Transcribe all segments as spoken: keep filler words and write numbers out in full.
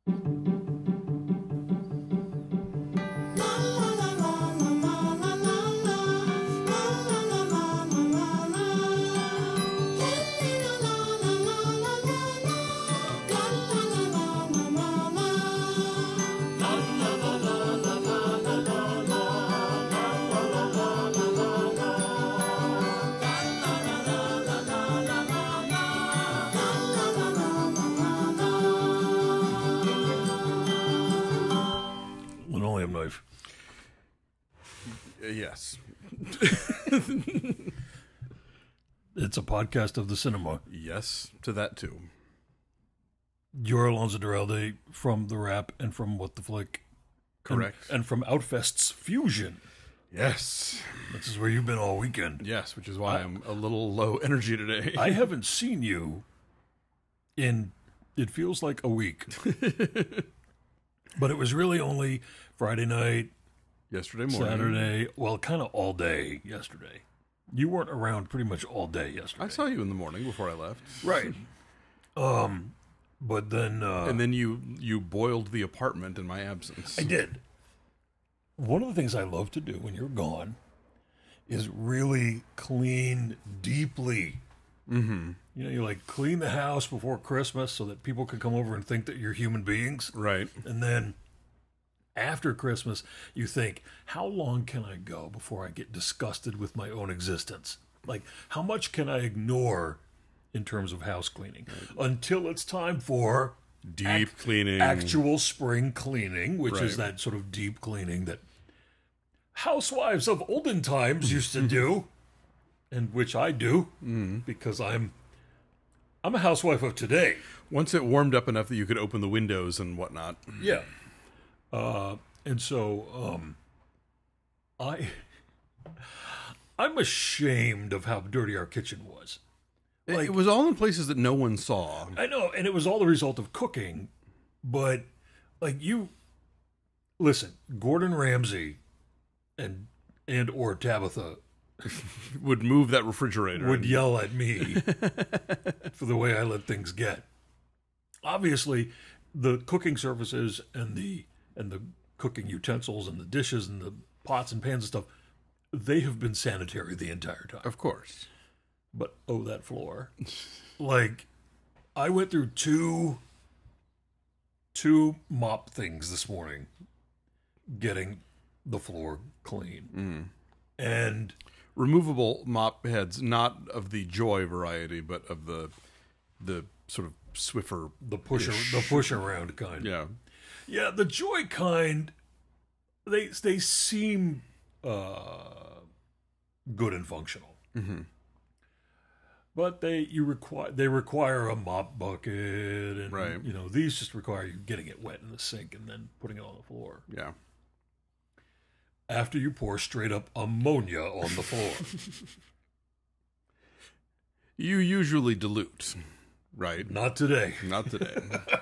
Linoleum knife. Uh, yes. It's a podcast of the cinema. Yes, to that too. You're Alonzo Duralde from The Rap and from What the Flick. Correct. And, and from Outfest's Fusion. Yes. This is where you've been all weekend. Yes, which is why I, I'm a little low energy today. I haven't seen you in, it feels like a week. But it was really only Friday night, Yesterday morning. Saturday, well, kind of all day yesterday. You weren't around pretty much all day yesterday. I saw you in the morning before I left. Right. Um, but then... Uh, and then you, you boiled the apartment in my absence. I did. One of the things I love to do when you're gone is really clean deeply. Mm-hmm. You know, you like clean the house before Christmas so that people can come over and think that you're human beings. Right. And then after Christmas, you think, how long can I go before I get disgusted with my own existence? Like, how much can I ignore in terms of house cleaning until it's time for deep ac- cleaning, actual spring cleaning, which right. is that sort of deep cleaning that housewives of olden times used to do, and which I do mm. because I'm I'm a housewife of today. Once it warmed up enough that you could open the windows and whatnot. Yeah. Uh, and so um, I I'm ashamed of how dirty our kitchen was. Like, it was all in places that no one saw. I know, and it was all the result of cooking, but like you listen, Gordon Ramsay and and or Tabitha would move that refrigerator. Would and... yell at me for the way I let things get. Obviously, the cooking surfaces and the and the cooking utensils and the dishes and the pots and pans and stuff, they have been sanitary the entire time. Of course. But, oh, that floor. Like, I went through two, two mop things this morning getting the floor clean. Mm. And... removable mop heads, not of the Joy variety, but of the the sort of Swiffer. The push, the push around kind. Yeah. Yeah, the Joy kind, they, they seem uh, good and functional. Mm-hmm. But they you require they require a mop bucket, and right. you know these just require you getting it wet in the sink and then putting it on the floor. Yeah. After you pour straight up ammonia on the floor, you usually dilute, right? Not today. Not today.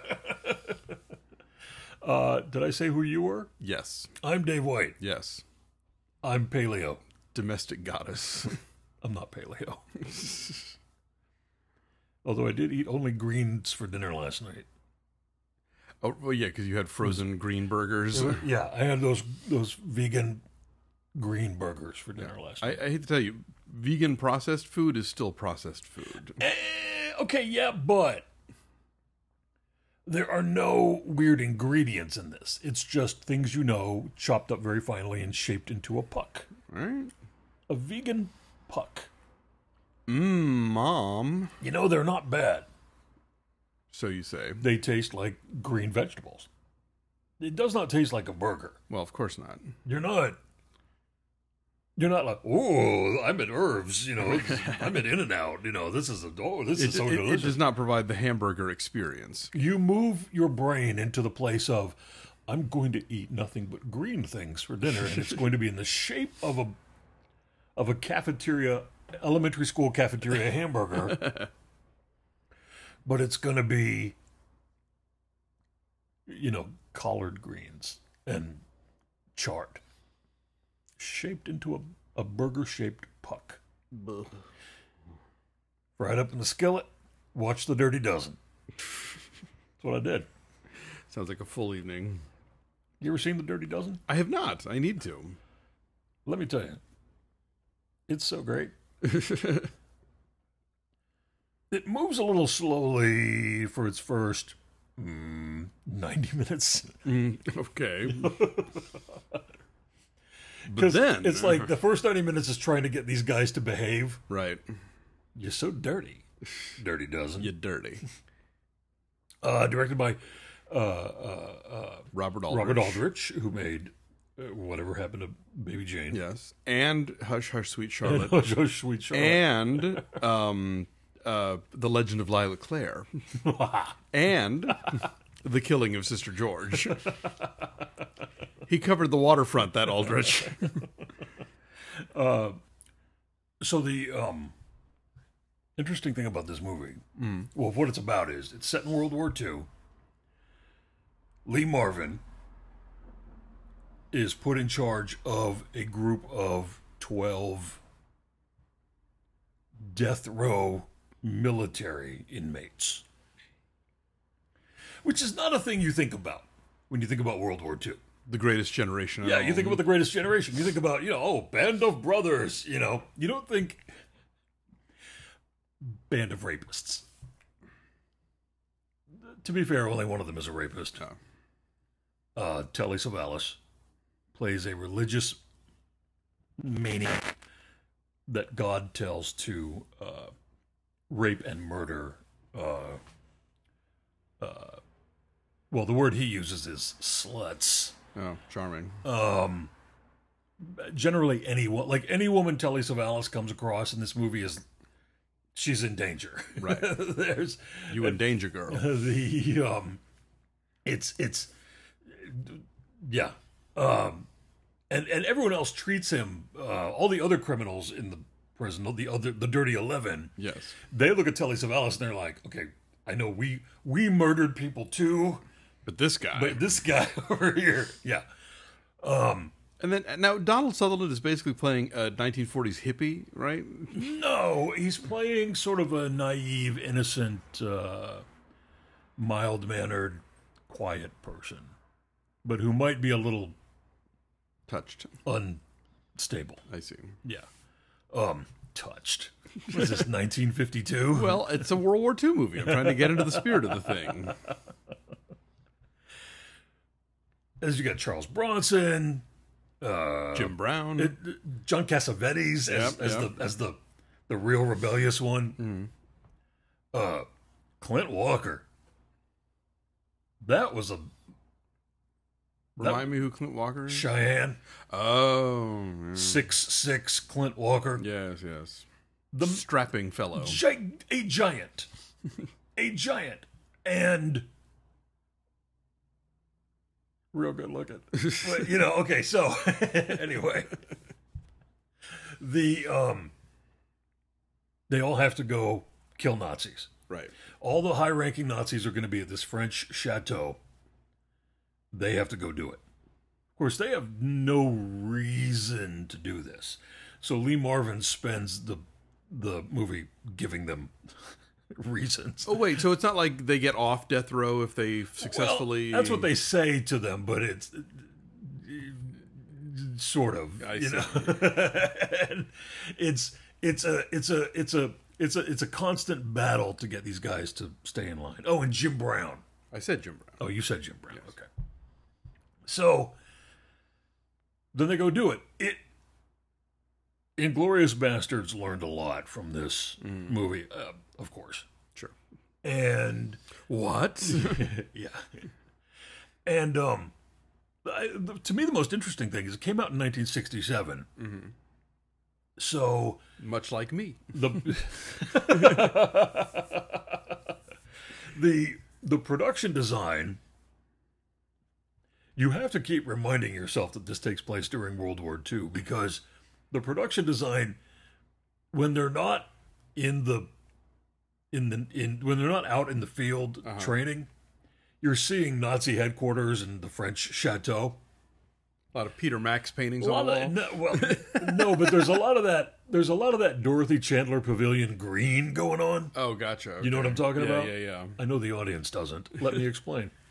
uh, did I say who you were? Yes. I'm Dave White. Yes. I'm paleo. Domestic goddess. I'm not paleo. Although I did eat only greens for dinner last night. Oh, well, yeah, because you had frozen green burgers. Yeah, I had those those vegan green burgers for dinner yeah. last night. I, I hate to tell you, vegan processed food is still processed food. Eh, okay, yeah, but there are no weird ingredients in this. It's just things you know, chopped up very finely and shaped into a puck. Right? A vegan puck. Mmm, Mom. You know, they're not bad. So you say. They taste like green vegetables. It does not taste like a burger. Well, of course not. You're not. You're not like, oh, I'm at Irv's, you know, I'm at In-N-Out, you know, this is a, oh, this It, is so it, delicious. it does not provide the hamburger experience. You move your brain into the place of, I'm going to eat nothing but green things for dinner, and it's going to be in the shape of a of a cafeteria, elementary school cafeteria hamburger, but it's going to be, you know, collard greens and chard, shaped into a, a burger-shaped puck. Buh. Fried up in the skillet, watch the Dirty Dozen. That's what I did. Sounds like a full evening. You ever seen The Dirty Dozen? I have not. I need to. Let me tell you, it's so great. It moves a little slowly for its first mm, ninety minutes. Mm, okay. But Because then... it's like the first ninety minutes is trying to get these guys to behave. Right. You're so dirty. Dirty Dozen. You're dirty. Uh, directed by uh, uh, uh, Robert Aldrich. Robert Aldrich, who made uh, Whatever Happened to Baby Jane. Yes. And Hush, Hush, Sweet Charlotte. So Sweet Charlotte. And um, uh, The Legend of Lila Clare. And The Killing of Sister George. He covered the waterfront, that Aldrich. uh, so the um, interesting thing about this movie, mm. well, what it's about is it's set in World War Two. Lee Marvin is put in charge of a group of twelve death row military inmates, which is not a thing you think about when you think about World War Two. The Greatest Generation. Yeah, you think about The Greatest Generation. You think about, you know, oh, Band of Brothers, you know. You don't think Band of Rapists. To be fair, only one of them is a rapist. Oh. Uh, Telly Savalas plays a religious maniac that God tells to uh, rape and murder. Uh, uh, well, the word he uses is sluts. Oh, charming. Um, generally, any like any woman Telly Savalas comes across in this movie is she's in danger. Right. There's you in danger, girl. The um, it's it's yeah. Um, and and everyone else treats him. Uh, all the other criminals in the prison, the other the Dirty Eleven. Yes. They look at Telly Savalas and they're like, okay, I know we we murdered people too. But this guy. But this guy over here, yeah. Um, and then now Donald Sutherland is basically playing a nineteen forties hippie, right? No, he's playing sort of a naive, innocent, uh, mild-mannered, quiet person, but who might be a little touched, unstable. I see. Yeah. Um, touched. What is this, nineteen fifty-two? Well, it's a World War Two movie. I'm trying to get into the spirit of the thing. As you got Charles Bronson, uh, Jim Brown, it, John Cassavetes as, yep, as yep. the as the the real rebellious one. Mm. Uh, Clint Walker. That was a. Remind that, me who Clint Walker is. Cheyenne. Oh, yeah. six six Clint Walker. Yes, yes. The strapping fellow, gi- a giant, a giant, and. Real good looking. But, you know, okay, so anyway. The um they all have to go kill Nazis. Right. All the high ranking Nazis are gonna be at this French chateau. They have to go do it. Of course, they have no reason to do this. So Lee Marvin spends the the movie giving them reasons. Oh wait, so it's not like they get off death row if they successfully. Well, that's what they say to them, but it's uh, sort of. I you see. know, and it's it's a it's a it's a it's a it's a constant battle to get these guys to stay in line. Oh, and Jim Brown. I said Jim Brown. Oh, you said Jim Brown. Yes. Okay. So then they go do it. It. Inglourious Bastards learned a lot from this mm. movie, uh, of course. Sure. And what? Yeah. And um, I, to me, the most interesting thing is it came out in nineteen sixty-seven. Mm-hmm. So much like me, the the the production design. You have to keep reminding yourself that this takes place during World War Two because. The production design, when they're not in the, in the in when they're not out in the field uh-huh. training, you're seeing Nazi headquarters and the French chateau. A lot of Peter Max paintings on the wall. Of, no, well, no, but there's a lot of that. There's a lot of that Dorothy Chandler Pavilion green going on. Oh, gotcha. Okay. You know what I'm talking yeah, about? Yeah, yeah. I know the audience doesn't. Let me explain.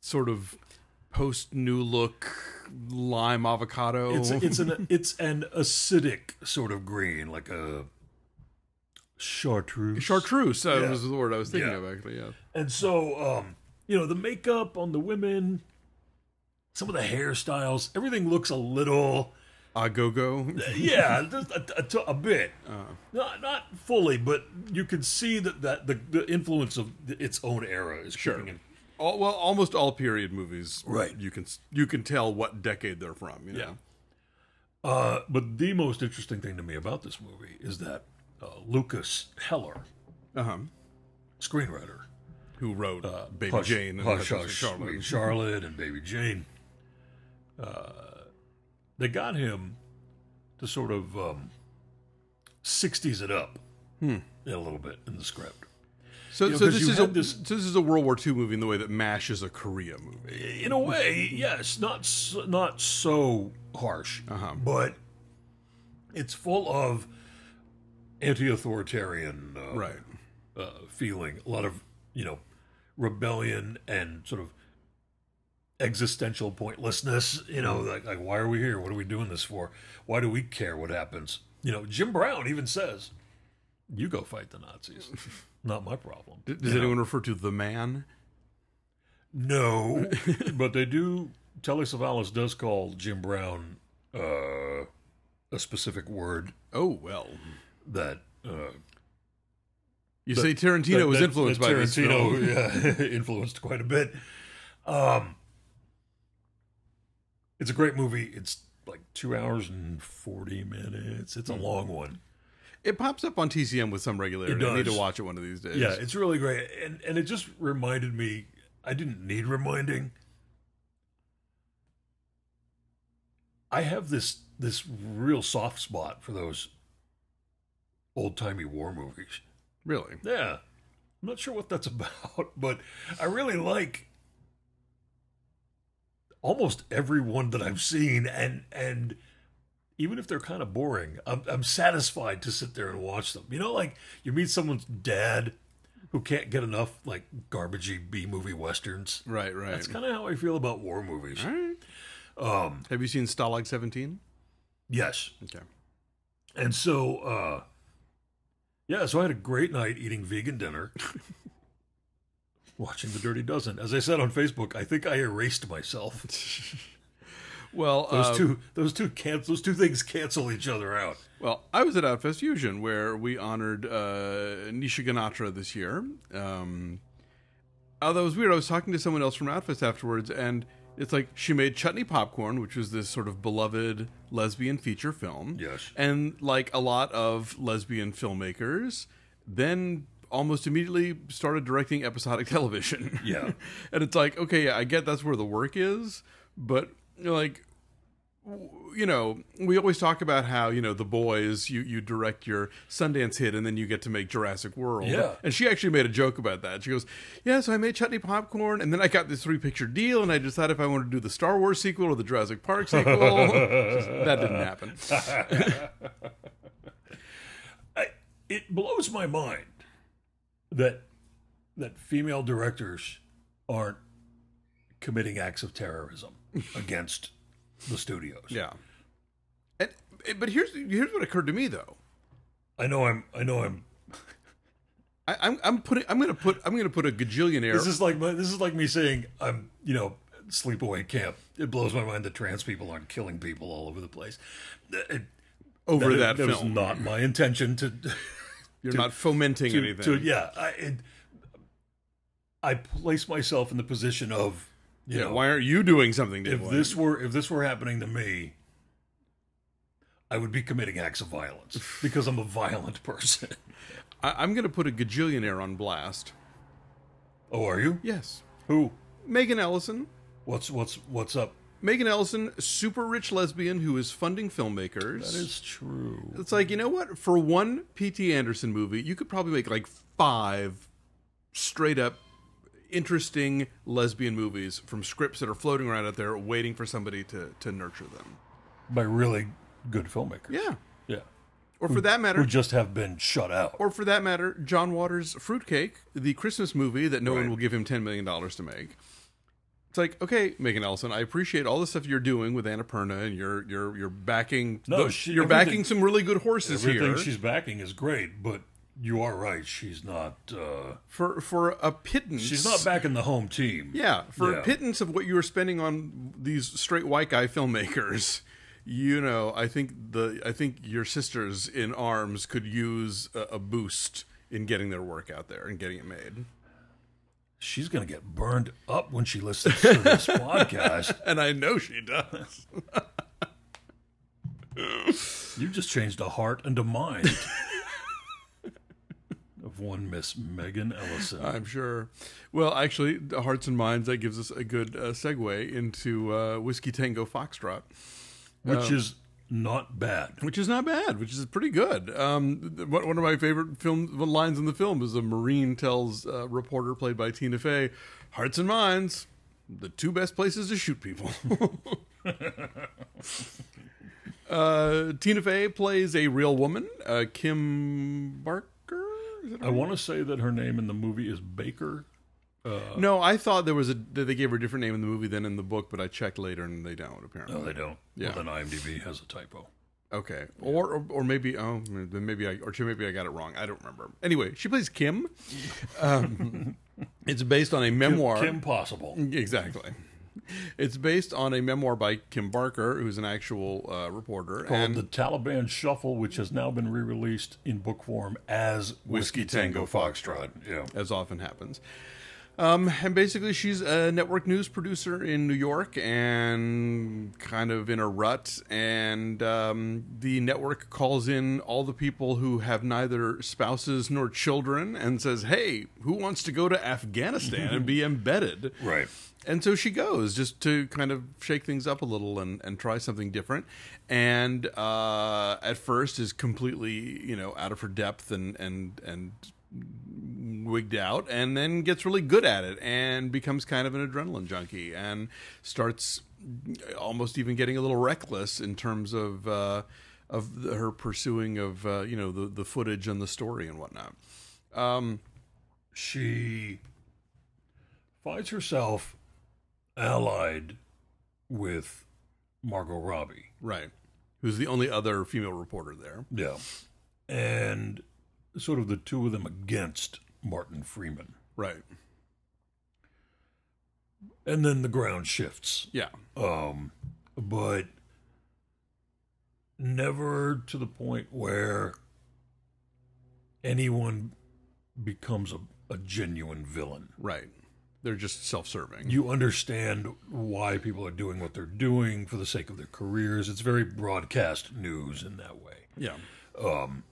sort of post New Look lime avocado. It's it's an it's an acidic sort of green, like a chartreuse. Chartreuse uh, Yeah. was the word I was thinking Yeah. of, actually, yeah. And so, um, you know, the makeup on the women, some of the hairstyles, everything looks a little, A go-go. yeah, just a, a, a bit, not not fully, but you can see that, that the, the influence of its own era is Sure. creeping in. All, well, almost all period movies, Right. You can you can tell what decade they're from. You know? Yeah. Uh, but the most interesting thing to me about this movie is that uh, Lucas Heller, Uh huh. screenwriter, Who wrote uh, Baby Hush, Jane and Hush, Hush, Hush, Charlotte? Sweet Charlotte and Baby Jane, uh, they got him to sort of um, sixties it up Hmm. a little bit in the script. So, You know, so 'cause this you is a had this- so this is a World War Two movie in the way that MASH is a Korea movie. In a way, yes, not so, not so harsh, Uh-huh. but it's full of anti-authoritarian uh, Right. uh, feeling, a lot of, you know, rebellion and sort of existential pointlessness, you know, like, like why are we here? What are we doing this for? Why do we care what happens? You know, Jim Brown even says, you go fight the Nazis. Not my problem. D- Does You know? anyone refer to the man? No, but they do, Telly Savalas does call Jim Brown uh, a specific word Oh well. that uh, You That- say Tarantino that- was that- influenced that by this film. Tarantino yeah, influenced quite a bit. Um, it's a great movie. It's like two hours and forty minutes. It's a Hmm. long one. It pops up on T C M with some regularity. It I need to does. watch it one of these days. Yeah, it's really great, and and it just reminded me. I didn't need reminding. I have this this real soft spot for those old timey war movies. Really. Yeah. I'm not sure what that's about, but I really like almost every one that I've seen, and and even if they're kind of boring, I'm I'm satisfied to sit there and watch them. You know, like you meet someone's dad who can't get enough like garbagey B movie westerns. Right, right. That's kind of how I feel about war movies. All right. Um, Have you seen Stalag seventeen? yes, Okay. and so uh, yeah, so I had a great night eating vegan dinner. Watching The Dirty Dozen. As I said on Facebook, I think I erased myself. Well, Those uh, two, those two, can, those two things cancel each other out. well, I was at Outfest Fusion where we honored uh, Nisha Ganatra this year. Um, although it was weird, I was talking to someone else from Outfest afterwards, and it's like she made Chutney Popcorn, which was this sort of beloved lesbian feature film. Yes. And like a lot of lesbian filmmakers, then almost immediately started directing episodic television. Yeah. And it's like, okay, yeah, I get that's where the work is, but you know, like, w- you know, we always talk about how, you know, The Boys, you, you direct your Sundance hit and then you get to make Jurassic World. Yeah. And she actually made a joke about that. She goes, yeah, so I made Chutney Popcorn and then I got this three picture deal and I decided if I wanted to do the Star Wars sequel or the Jurassic Park sequel. Just- that didn't happen. I, it blows my mind that that female directors aren't committing acts of terrorism against the studios. Yeah. And, but here's here's what occurred to me though. I know I'm. I know I'm. I, I'm I'm putting I'm gonna put I'm gonna put a gajillionaire. This is like my, this is like me saying I'm. You know, sleepaway camp. It blows my mind that trans people aren't killing people all over the place. It, over that, that was film. not my intention to. You're to- not fomenting to, anything. to- yeah, I, it, I place myself in the position of, you yeah, know, why aren't you doing something if different? this were if this were happening to me, I would be committing acts of violence because I'm a violent person. I, I'm going to put a gajillionaire on blast. Oh, are you? Yes, Who? Megan Ellison. What's what's what's up? Megan Ellison, super rich lesbian who is funding filmmakers. That is true. It's like, you know what? For one P T Anderson movie, you could probably make like five straight up interesting lesbian movies from scripts that are floating around out there waiting for somebody to, to nurture them. By really good filmmakers. Yeah. Yeah. Or for that matter, Who just have been shut out. or for that matter, John Waters' Fruitcake, the Christmas movie that no Right. one will give him ten million dollars to make. It's like, okay, Megan Ellison, I appreciate all the stuff you're doing with Annapurna, and you're you're you're backing No, the- she- you're everything- backing some really good horses Everything here. she's backing is great, but you are right. She's not. Uh, for for a pittance. she's not backing the home team. Yeah, for Yeah. a pittance of what you were spending on these straight white guy filmmakers, you know, I think the I think your sisters in arms could use a, a boost in getting their work out there and getting it made. She's going to get burned up when she listens to this podcast. And I know she does. You just changed a heart and a mind of one Miss Megan Ellison. I'm sure. Well, actually, the Hearts and Minds, that gives us a good uh, segue into uh, Whiskey Tango Foxtrot. Which is not bad. Which is not bad, which is pretty good. Um, th- one one of my favorite film lines in the film is a Marine tells a reporter played by Tina Fey, "Hearts and minds, the two best places to shoot people." uh, Tina Fey plays a real woman, uh, Kim Barker. Is that I want to say that her name in the movie is Baker. No, I thought there was a that they gave her a different name in the movie than in the book, but I checked later and they don't apparently. No, they don't. Yeah. Well, then IMDb has a typo. Okay, or, or or maybe oh then maybe I or maybe I got it wrong. I don't remember. Anyway, she plays Kim. Um, it's based on a memoir. Kim Possible. Exactly. It's based on a memoir by Kim Barker, who's an actual uh, reporter, Called and The Taliban Shuffle, which has now been re-released in book form as Whiskey Tango Foxtrot. Yeah. as often happens. Um, and basically, she's a network news producer in New York and kind of in a rut. And um, the network calls in all the people who have neither spouses nor children and says, "Hey, who wants to go to Afghanistan and be embedded?" Right. And so she goes just to kind of shake things up a little and, and try something different. And uh, at first is completely, you know, out of her depth and and and wigged out, and then gets really good at it and becomes kind of an adrenaline junkie and starts almost even getting a little reckless in terms of uh, of the, her pursuing of uh, you know the the footage and the story and whatnot. Um, She finds herself allied with Margot Robbie. right, who's the only other female reporter there? Yeah. And sort of the two of them against Martin Freeman. Right. And then the ground shifts. Yeah. Um, but never to the point where anyone becomes a, a genuine villain. Right. They're just self-serving. You understand why people are doing what they're doing for the sake of their careers. It's very broadcast news in that way. Yeah. Um,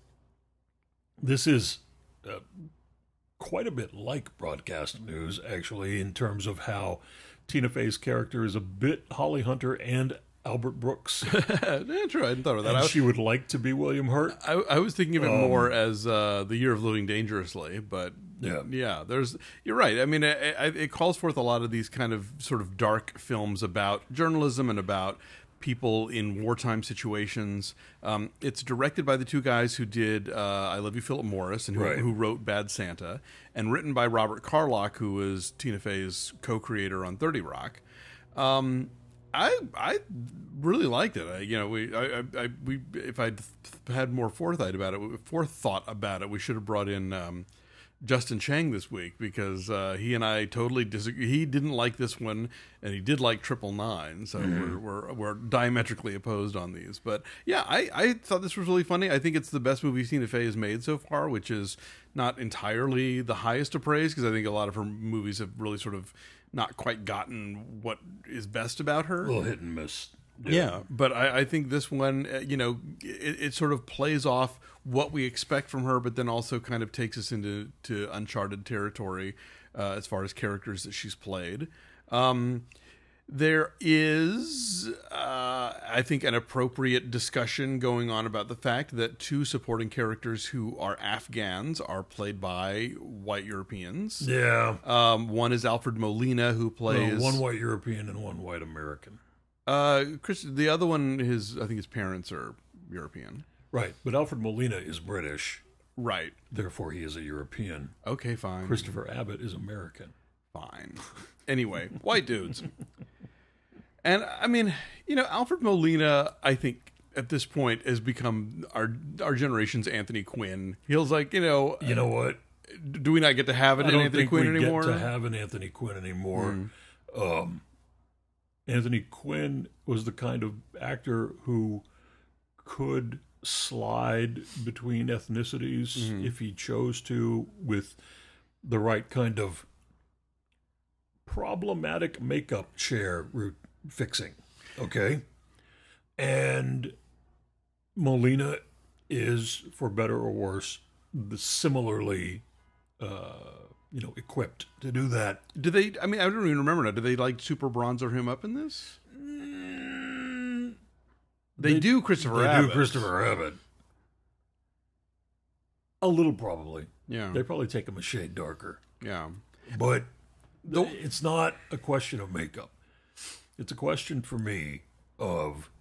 this is uh, quite a bit like broadcast news, actually, in terms of how Tina Fey's character is a bit Holly Hunter and Albert Brooks. That's right. I hadn't thought of that. And I, she would like to be William Hurt. I, I was thinking of it Um, more as uh, the year of living dangerously, but Yeah. yeah. There's you're right. I mean, it, it it calls forth a lot of these kind of sort of dark films about journalism and about people in wartime situations. Um, it's directed by the two guys who did uh, I Love You, Philip Morris, and who, Right. who wrote Bad Santa, and written by Robert Carlock, who was Tina Fey's co-creator on thirty Rock. Um, I I really liked it. I, you know, we I, I, I we if I'd had more forethought about it, forethought about it, we should have brought in um, Justin Chang this week, because uh, he and I totally disagree. He didn't like this one, and he did like Triple Nine, so we're, we're we're diametrically opposed on these. But yeah, I, I thought this was really funny. I think it's the best movie Tina Fey has made so far, which is not entirely the highest of praise, because I think a lot of her movies have really sort of not quite gotten what is best about her. A little hit and miss. Yeah, but I, I think this one, uh, you know, it, it sort of plays off what we expect from her, but then also kind of takes us into to uncharted territory uh, as far as characters that she's played. Um, there is, uh, I think, an appropriate discussion going on about the fact that two supporting characters who are Afghans are played by white Europeans. Yeah. Um, one is Alfred Molina, who plays Well, one white European and one white American. Uh, Chris, the other one, his I think his parents are European. Right. But Alfred Molina is British. Right. Therefore, he is a European. Okay, fine. Christopher Abbott is American. Fine. Anyway, white dudes. And, I mean, you know, Alfred Molina, I think, at this point, has become our our generation's Anthony Quinn. He feels like, you know... You know what? Do we not get to have it I in don't Anthony think Quinn we anymore? get to have an Anthony Quinn anymore. Mm. Um, Anthony Quinn was the kind of actor who could slide between ethnicities mm-hmm. if he chose to, with the right kind of problematic makeup chair root fixing. Okay? And Molina is, for better or worse, the similarly... Uh, you know, equipped to do that. Do they, I mean, I don't even remember now. Do they, like, super bronzer him up in this? Mm, they, they do Christopher they Abbott. They do Christopher Abbott. A little, probably. Yeah. They probably take him a shade darker. Yeah. But the, it's not a question of makeup. It's a question, for me, of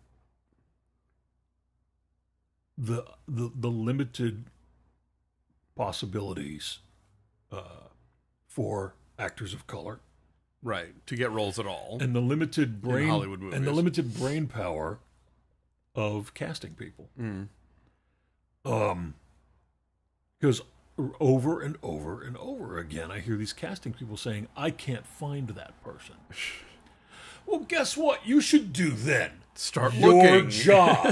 the the, the limited possibilities Uh, for actors of color, right, to get roles at all, and the limited brain in Hollywood movies. and the limited brain power of casting people. Mm. Um, because over and over and over again, I hear these casting people saying, "I can't find that person." Well, guess what? You should do then. Start your looking. job.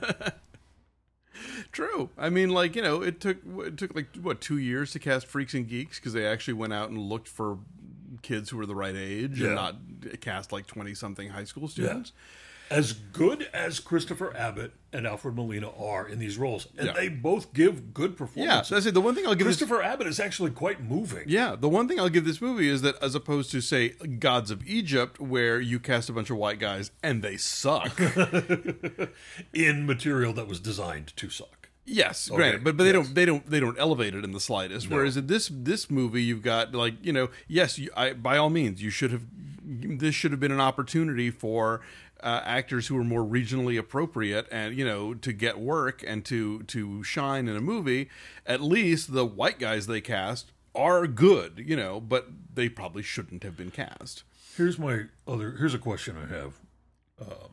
True. I mean, like, you know, it took it took like what two years to cast Freaks and Geeks because they actually went out and looked for kids who were the right age yeah. and not cast like twenty something high school students. Yeah. As good as Christopher Abbott and Alfred Molina are in these roles, and yeah. they both give good performances. Yeah, that's it. The one thing I'll give Christopher this... Abbott is actually quite moving. Yeah, the one thing I'll give this movie is that as opposed to, say, Gods of Egypt, where you cast a bunch of white guys and they suck. In material that was designed to suck. Yes, okay. granted, but but they yes. don't they don't they don't elevate it in the slightest. No. Whereas in this this movie, you've got, like, you know, yes, you, I, by all means, you should have this should have been an opportunity for uh, actors who are more regionally appropriate and, you know, to get work and to to shine in a movie. At least the white guys they cast are good, you know, but they probably shouldn't have been cast. Here's my other. Here's a question I have. Um,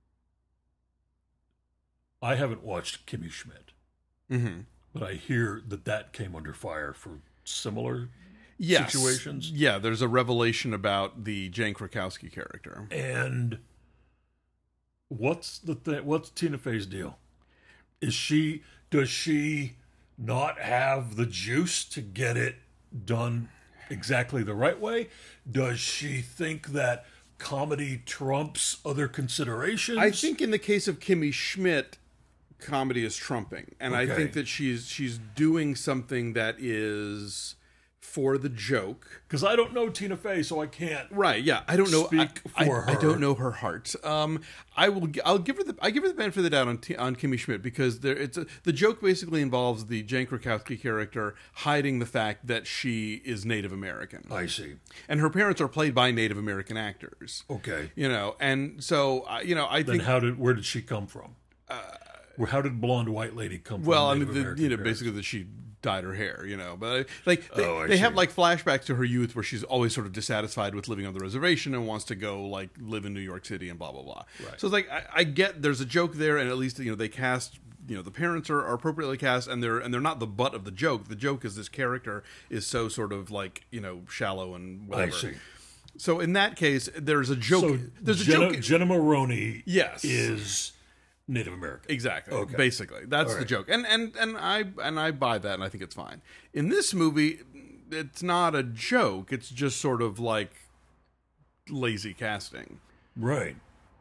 I haven't watched Kimmy Schmidt. Mm-hmm. But I hear that that came under fire for similar yes. situations. Yeah, there's a revelation about the Jane Krakowski character. And what's the th- what's Tina Fey's deal? Is she does she not have the juice to get it done exactly the right way? Does she think that comedy trumps other considerations? I think in the case of Kimmy Schmidt, comedy is trumping, and okay. I think that she's she's doing something that is for the joke. Because I don't know Tina Fey, so I can't. Right? Yeah, I don't know. Speak I, for I, her. I don't know her heart. Um, I will. I'll give her the. I give her the benefit of the doubt on T, on Kimmy Schmidt because there. It's a, the joke basically involves the Jane Krakowski character hiding the fact that she is Native American. I see. And her parents are played by Native American actors. Okay. You know, and so uh, you know, I then think. how did where did she come from? Uh, How did blonde white lady come from? Well, I Native mean, the, American you know, parents? basically that she dyed her hair, you know. But like they, oh, they have see. like flashbacks to her youth where she's always sort of dissatisfied with living on the reservation and wants to go like live in New York City and blah blah blah. Right. So it's like I, I get there's a joke there, and at least you know they cast. You know the parents are, are appropriately cast, and they're and they're not the butt of the joke. The joke is this character is so sort of like you know shallow and whatever. I see. So in that case, there's a joke. So there's a Jenna, joke. Jenna Maroney, yes, is Native American. Exactly. Okay. Basically, that's All the right. joke, and and and I and I buy that, and I think it's fine. In this movie, it's not a joke. It's just sort of like lazy casting. Right.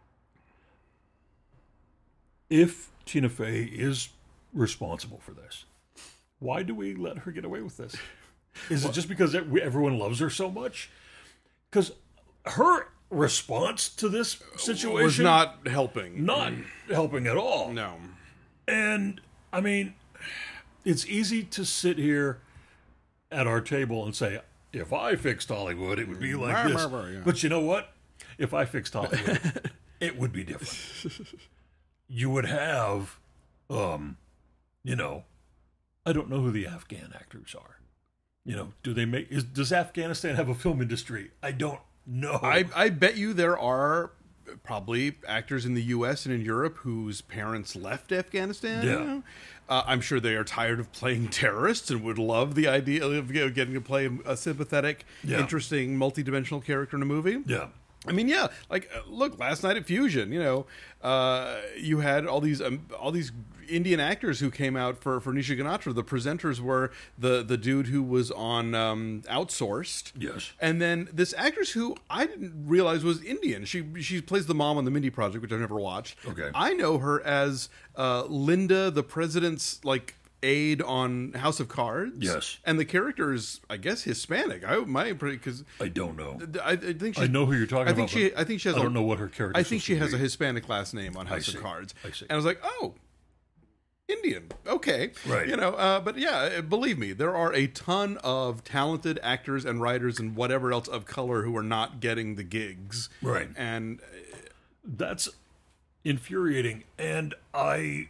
If Tina Fey is responsible for this, why do we let her get away with this? Is it just because everyone loves her so much? Because her response to this situation was not helping. Not helping at all. No. And, I mean, it's easy to sit here at our table and say, if I fixed Hollywood, it would be like this. Yeah. But you know what? If I fixed Hollywood, it would be different. You would have, um, you know, I don't know who the Afghan actors are. You know, do they make, is, does Afghanistan have a film industry? I don't No. I, I bet you there are probably actors in the U S and in Europe whose parents left Afghanistan. Yeah. You know? uh, I'm sure they are tired of playing terrorists and would love the idea of, you know, getting to play a sympathetic, Yeah. interesting, multidimensional character in a movie. Yeah. I mean, yeah, like uh, look, last night at Fusion, you know, uh, you had all these um, all these Indian actors who came out for for Nisha Ganatra. The presenters were the the dude who was on um, Outsourced, Yes. and then this actress who I didn't realize was Indian. She she plays the mom on the Mindy Project, which I've never watched. Okay. I know her as uh, Linda, the president's like aide on House of Cards. Yes. And the character is, I guess, Hispanic. I my because I don't know. I, I think she, I know who you're talking I think about. she. but I think she has. I a, don't know what her character. I think she has a Hispanic last name on House see. of Cards. I see. And I was like, oh, Indian. Okay. Right. You know, uh, but yeah, believe me, there are a ton of talented actors and writers and whatever else of color who are not getting the gigs. Right. And That's infuriating, and I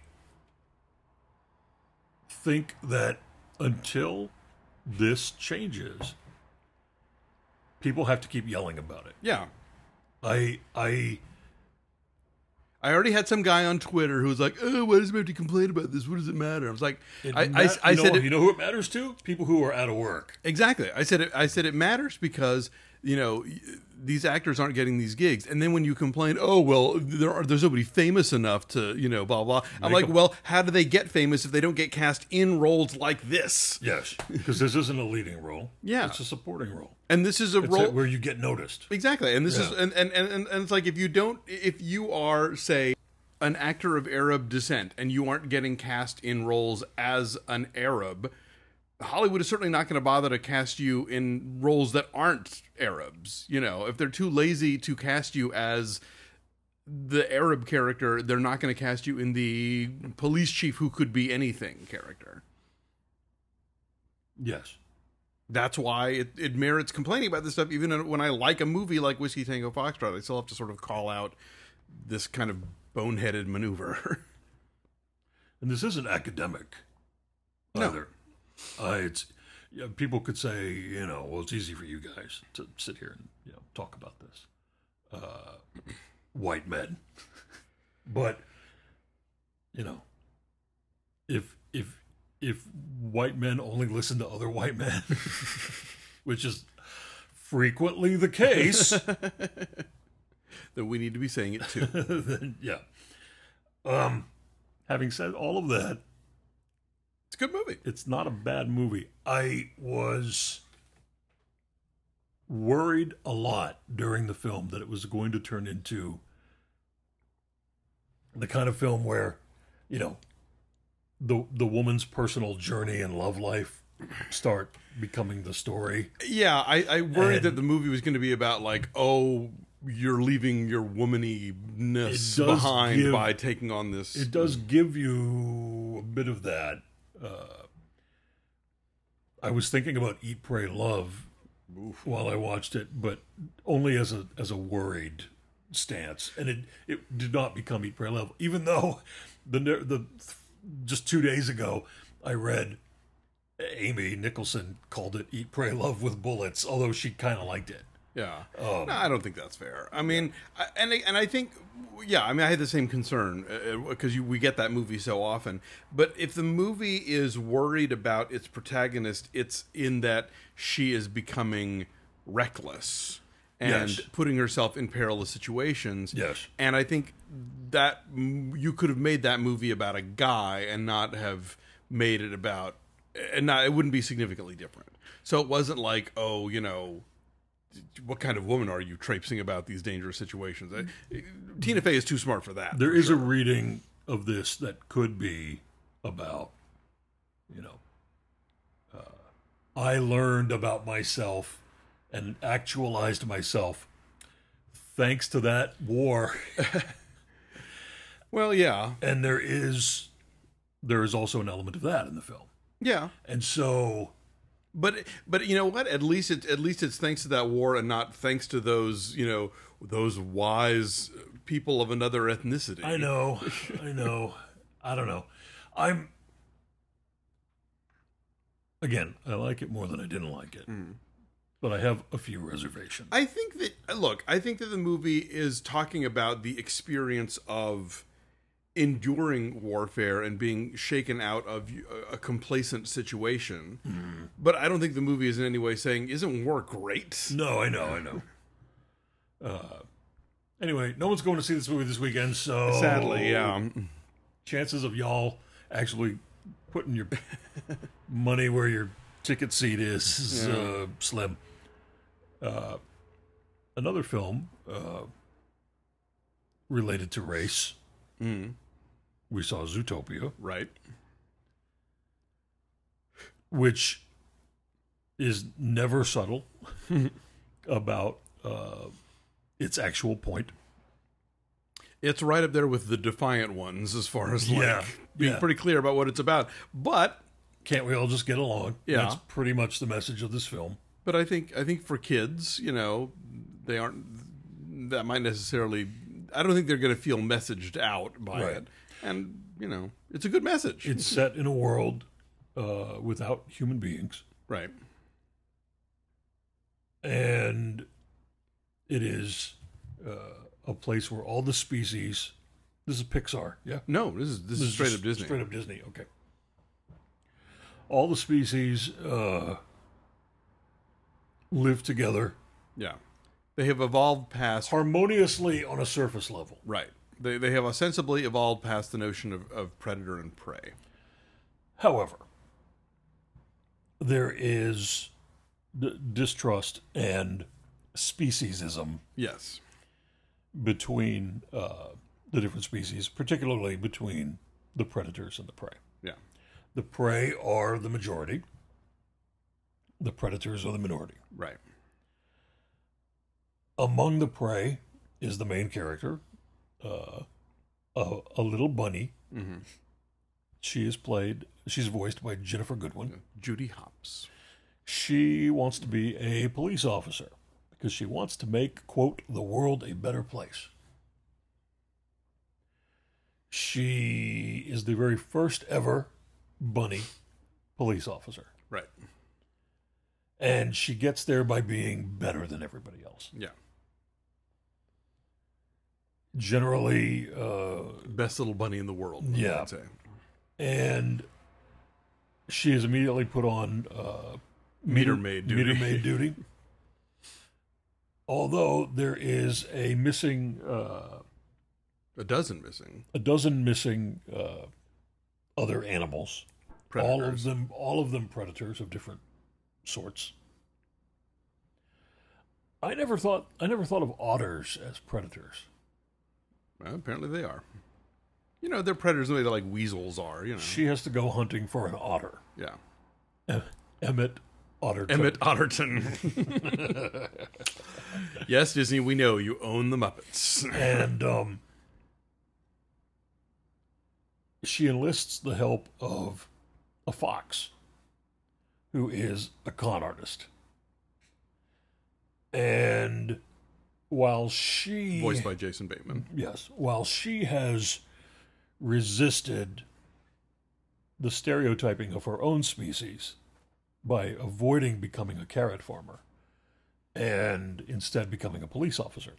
think that until this changes, people have to keep yelling about it. yeah. I I I already had some guy on Twitter who was like, "Oh, why does it have to complain about this? What does it matter?" I was like, it I, ma- I, I you know, said, it, you know who it matters to? People who are out of work. exactly. I said, it, I said it matters because you know these actors aren't getting these gigs, and then when you complain, oh well, there are, there's nobody famous enough to you know blah blah. I'm Make like, them- well, how do they get famous if they don't get cast in roles like this? Yes, because this isn't a leading role. Yeah. It's a supporting role. And this is a It's role a- where you get noticed. exactly, and this is Yeah. and, and and and it's like if you don't, if you are say an actor of Arab descent and you aren't getting cast in roles as an Arab, Hollywood is certainly not going to bother to cast you in roles that aren't Arabs. You know, if they're too lazy to cast you as the Arab character, they're not going to cast you in the police chief who could be anything character. Yes. That's why it, it merits complaining about this stuff. Even when I like a movie like Whiskey Tango Foxtrot, I still have to sort of call out this kind of boneheaded maneuver. And this isn't academic No. either. Uh, it's yeah, people could say, you know, well, it's easy for you guys to sit here and you know talk about this, uh, white men. But you know, if if if white men only listen to other white men, which is frequently the case, That we need to be saying it too. then yeah. Um, having said all of that, It's a good movie. it's not a bad movie. I was worried a lot during the film that it was going to turn into the kind of film where, you know, the the woman's personal journey and love life start becoming the story. Yeah, I, I worried And- that the movie was going to be about like, oh, you're leaving your womaniness It does behind give- by taking on this. It does give you a bit of that. Uh, I was thinking about Eat, Pray, Love while I watched it, but only as a as a worried stance, and it it did not become Eat, Pray, Love. Even though the the just two days ago I read Amy Nicholson called it Eat, Pray, Love with Bullets, although she kind of liked it. Yeah, Um, no, I don't think that's fair. I mean, I, and I, and I think, yeah, I mean, I had the same concern because you we get that movie so often. But if the movie is worried about its protagonist, it's in that she is becoming reckless and Yes. putting herself in perilous situations. Yes. And I think that m- you could have made that movie about a guy and not have made it about, and not it wouldn't be significantly different. So it wasn't like, oh, you know, what kind of woman are you traipsing about these dangerous situations? I, Tina Fey is too smart for that. There for is sure. a reading of this that could be about, you know, uh, I learned about myself and actualized myself thanks to that war. Well, yeah, And there is there is also an element of that in the film. yeah. And so But but you know what? At least it at least it's thanks to that war and not thanks to those you know those wise people of another ethnicity. I know, I know. I don't know. I'm again, I like it more than I didn't like it. but I have a few reservations. I think that, look, I think that the movie is talking about the experience of enduring warfare and being shaken out of a complacent situation. Mm. But I don't think the movie is in any way saying, isn't war great? No, I know, I know. Uh, anyway, no one's going to see this movie this weekend, so... Sadly, yeah. Chances of y'all actually putting your money where your ticket seat is is yeah. uh, slim. Uh, another film uh, related to race. Mm. We saw Zootopia. Right. Which is never subtle about uh, its actual point. It's right up there with the Defiant Ones as far as like yeah, being yeah. pretty clear about what it's about. But can't we all just get along? Yeah. That's pretty much the message of this film. But I think I think for kids, you know, they aren't that might necessarily I don't think they're going to feel messaged out by right. it. And, you know, it's a good message. It's set in a world uh, without human beings. Right. And it is uh, a place where all the species... This is Pixar, yeah? No, this is this, this is straight up Disney. Straight up Disney, okay. All the species uh, live together. Yeah. They have evolved past... harmoniously on a surface level. Right. They they have ostensibly evolved past the notion of, of predator and prey. However, there is d- distrust and speciesism. Yes. Between uh, the different species, particularly between the predators and the prey. Yeah. The prey are the majority. The predators are the minority. Right. Among the prey is the main character, uh, a, a little bunny. Mm-hmm. She is played, she's voiced by Jennifer Goodwin. Judy Hopps. She wants to be a police officer because she wants to make, quote, the world a better place. She is the very first ever bunny police officer. Right. And she gets there by being better than everybody else. Yeah. Generally... Uh, best little bunny in the world, yeah. I'd say. And she is immediately put on uh, meter, meter maid duty. Meter maid duty. Although there is a missing... Uh, a dozen missing. A dozen missing uh, other animals. Predators. All of them, all of them predators of different sorts. I never thought I never thought of otters as predators. Well, apparently they are. You know, they're predators the way that like weasels are, you know. She has to go hunting for an otter. Yeah. Em- Emmett Otterton. Emmett Otterton. Yes, Disney, we know you own the Muppets. And um, she enlists the help of a fox who is a con artist. And while she... voiced by Jason Bateman. Yes. While she has resisted the stereotyping of her own species by avoiding becoming a carrot farmer and instead becoming a police officer,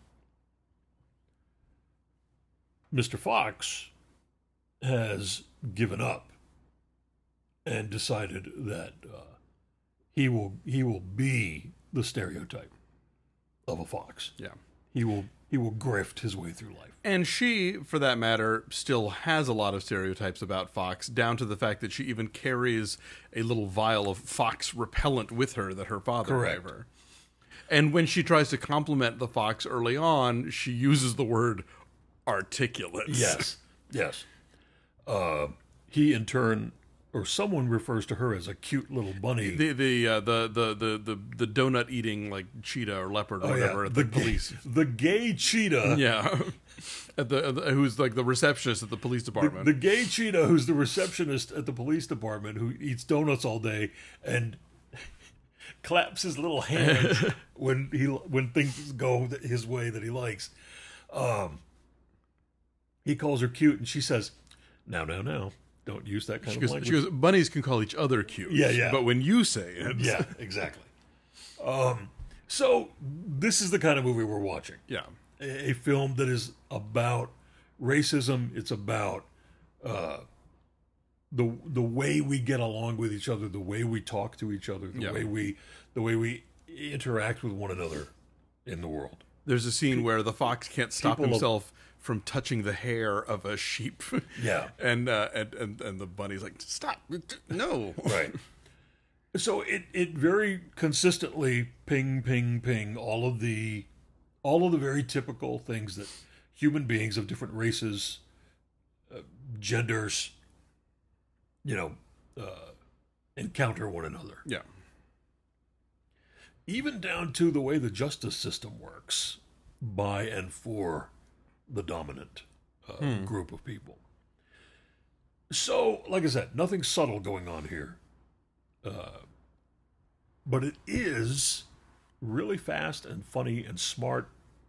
Mister Fox has given up and decided that uh, he will he will be the stereotype of a fox. Yeah. He will he will grift his way through life. And she, for that matter, still has a lot of stereotypes about Fox, down to the fact that she even carries a little vial of fox repellent with her that her father Correct. gave her. And when she tries to compliment the fox early on, she uses the word articulate. Yes, yes. Uh, he, in turn, or someone refers to her as a cute little bunny. The the uh, the, the the the the donut eating like cheetah or leopard or Oh, whatever yeah. at the, the police. Gay, the gay cheetah. Yeah, at the, at the who's like the receptionist at the police department. The, the gay cheetah who's the receptionist at the police department who eats donuts all day and claps his little hands when he when things go his way that he likes. Um, he calls her cute, and she says, "Now, now, now, don't use that kind She of goes, language." she goes, bunnies can call each other cute. Yeah, yeah. But when you say it, Yeah, exactly. Um, so this is the kind of movie we're watching. Yeah. A, a film that is about racism. It's about uh, the the way we get along with each other, the way we talk to each other, the Yeah. way we the way we interact with one another in the world. There's a scene where the fox can't stop people himself from touching the hair of a sheep. Yeah. and, uh, and and and the bunny's like, "Stop! No!" Right. So it, it very consistently ping, ping, ping all of the all of the very typical things that human beings of different races, uh, genders, you know, uh, encounter one another. Yeah. Even down to the way the justice system works by and for the dominant uh, Hmm. group of people. So, like I said, nothing subtle going on here. Uh, but it is really fast and funny and smart.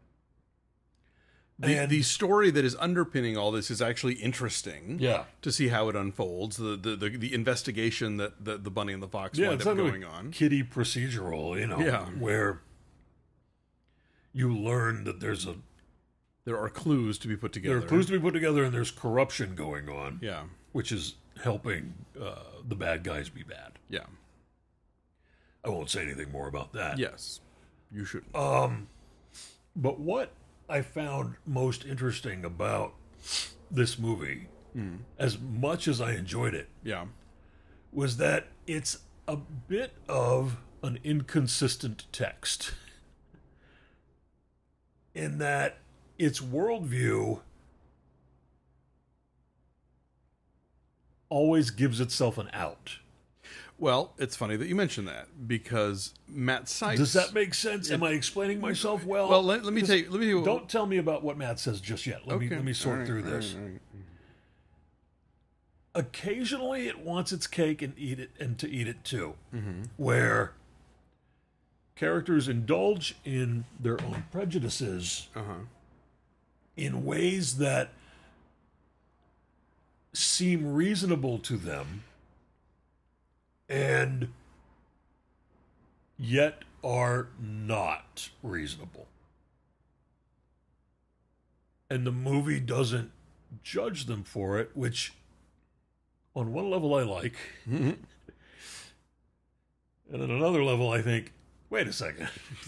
The, And- the story that is underpinning all this is actually interesting. Yeah. To see how it unfolds, the the the, the investigation that the, the bunny and the fox Yeah, wind it's up not going a on. kiddie procedural, you know, Yeah. where you learn that there's a There are clues to be put together. there are clues to be put together and there's corruption going on, Yeah. which is helping uh, the bad guys be bad. Yeah. I won't say anything more about that. Yes. You should. Um, but what I found most interesting about this movie, as much as I enjoyed it, Yeah. was that it's a bit of an inconsistent text. In that its worldview always gives itself an out. Well, it's funny that you mentioned that because Matt Sykes. Does that make sense? Am I explaining myself well? Well, let, let me tell you. Let me tell you. Don't tell me about what Matt says just yet. Let me Okay. let me sort All right, through all this. right, all right. Occasionally, it wants its cake and eat it, and to eat it too. Mm-hmm. Where characters indulge in their own prejudices Uh-huh. in ways that seem reasonable to them, and yet are not reasonable. And the movie doesn't judge them for it, which on one level I like. Mm-hmm. And on another level I think, wait a second.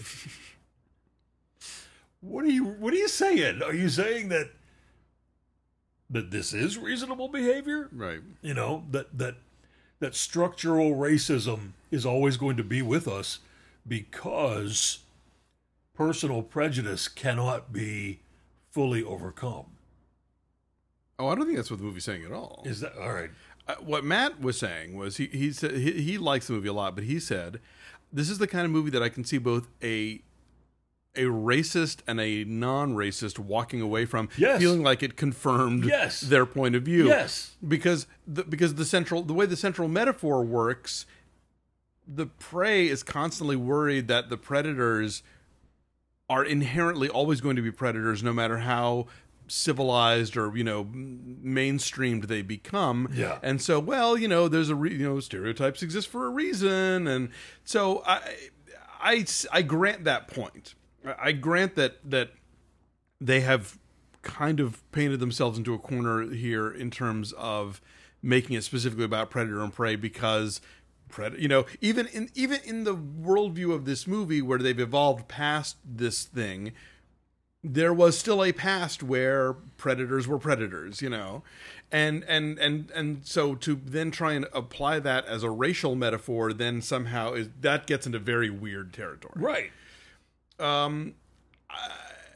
What are you what are you saying? Are you saying that that this is reasonable behavior? Right. You know, that that that structural racism is always going to be with us because personal prejudice cannot be fully overcome. Oh, I don't think that's what the movie's saying at all. Is that all right? Uh, what Matt was saying was he he said he, he likes the movie a lot, but he said this is the kind of movie that I can see both a a racist and a non-racist walking away from, Yes. feeling like it confirmed Yes. their point of view. Yes. because the, because the central the way the central metaphor works, the prey is constantly worried that the predators are inherently always going to be predators, no matter how civilized or, you know, m- mainstreamed they become. Yeah. And so, well, you know, there's a re- you know, stereotypes exist for a reason, and so I I I grant that point. I grant that that they have kind of painted themselves into a corner here in terms of making it specifically about predator and prey, because Pred- you know, even in even in the worldview of this movie where they've evolved past this thing, there was still a past where predators were predators, you know, and and and and so to then try and apply that as a racial metaphor, then somehow is that gets into very weird territory. Right. Um, I,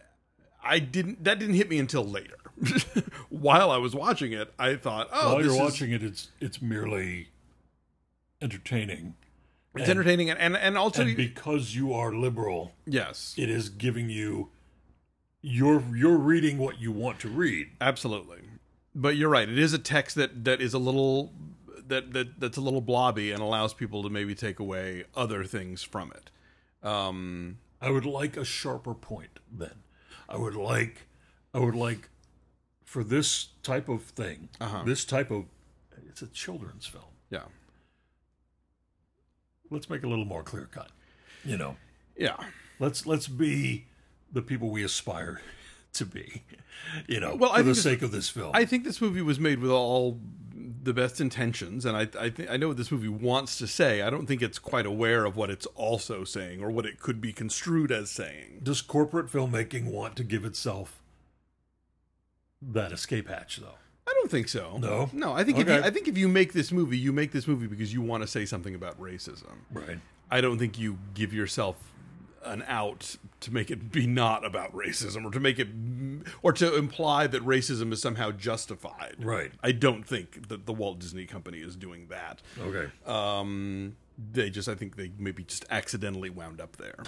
I didn't. That didn't hit me until later. While I was watching it, I thought, "Oh, While this you're is, watching it, it's it's merely entertaining. it's and- entertaining," and and, and also And because you are liberal, yes, it is giving you you're you're reading what you want to read. absolutely. But you're right. It is a text that that is a little that that that's a little blobby and allows people to maybe take away other things from it. Um, I would like a sharper point then. I would like I would like for this type of thing, Uh-huh. this type of it's a children's film. yeah. Let's make it a little more clear cut. You know, Yeah. let's let's be the people we aspire to be. You know, Well, I for the think sake this- of this film. I think this movie was made with all the best intentions, and I I, think I know what this movie wants to say. I don't think it's quite aware of what it's also saying or what it could be construed as saying. Does corporate filmmaking want to give itself that escape hatch, though? I don't think so. No? no. I think if Okay. you, I think if you make this movie, you make this movie because you want to say something about racism. Right. I don't think you give yourself an out to make it be not about racism or to make it or to imply that racism is somehow justified. Right. I don't think that the Walt Disney Company is doing that. Okay. Um, they just, I think they maybe just accidentally wound up there.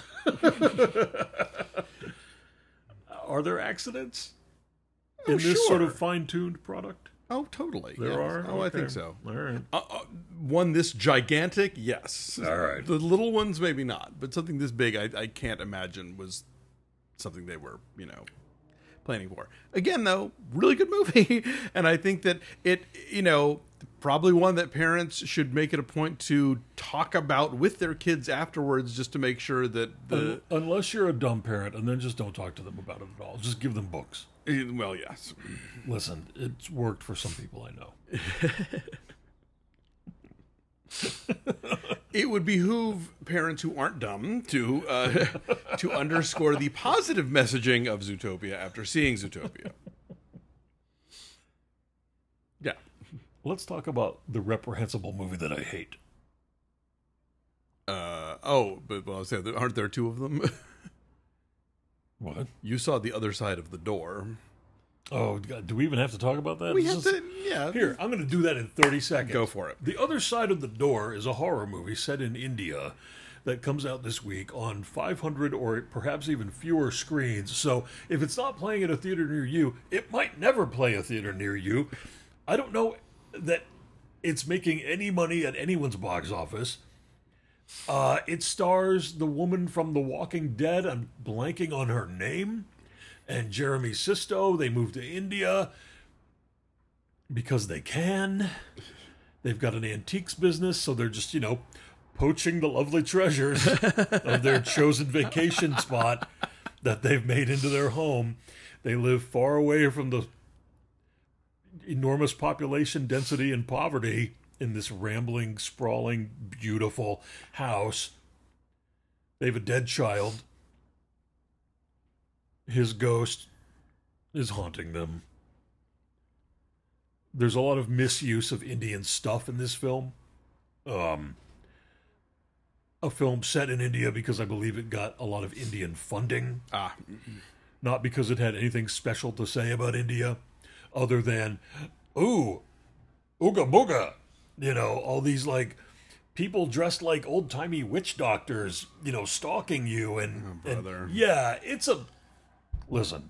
Are there accidents Oh, in this sort sure. of fine-tuned product? Oh, totally. There yes. are? Oh, I Okay. think so. All right. Uh, uh, one this gigantic, yes. All right. The little ones, maybe not, but something this big, I, I can't imagine was something they were, you know, planning for. Again, though, really good movie, and I think that it, you know, probably one that parents should make it a point to talk about with their kids afterwards, just to make sure that the Un- Unless you're a dumb parent, and then just don't talk to them about it at all. Just give them books. eh, well, yes, Listen, it's worked for some people I know. it would behoove parents who aren't dumb to uh, to underscore the positive messaging of Zootopia after seeing Zootopia. Yeah. Let's talk about the reprehensible movie that I hate. Uh, oh, but well, I was saying, aren't there two of them? What? You saw The Other Side of the Door. Oh, God, do we even have to talk about that? We This have is- to, yeah. Here, I'm going to do that in thirty seconds. Go for it. The Other Side of the Door is a horror movie set in India that comes out this week on five hundred or perhaps even fewer screens. So if it's not playing at a theater near you, it might never play a theater near you. I don't know that it's making any money at anyone's box office. Uh, it stars the woman from The Walking Dead. I'm blanking on her name. And Jeremy Sisto. They moved to India because they can. They've got an antiques business, so they're just, you know, poaching the lovely treasures of their chosen vacation spot that they've made into their home. They live far away from the enormous population density and poverty in this rambling, sprawling, beautiful house. They have a dead child. His ghost is haunting them. There's a lot of misuse of Indian stuff in this film. Um, a film set in India because I believe it got a lot of Indian funding, Ah, not because it had anything special to say about India, other than, ooh, ooga booga, you know, all these like people dressed like old timey witch doctors, you know, stalking you and, Oh, and brother. yeah, it's a listen.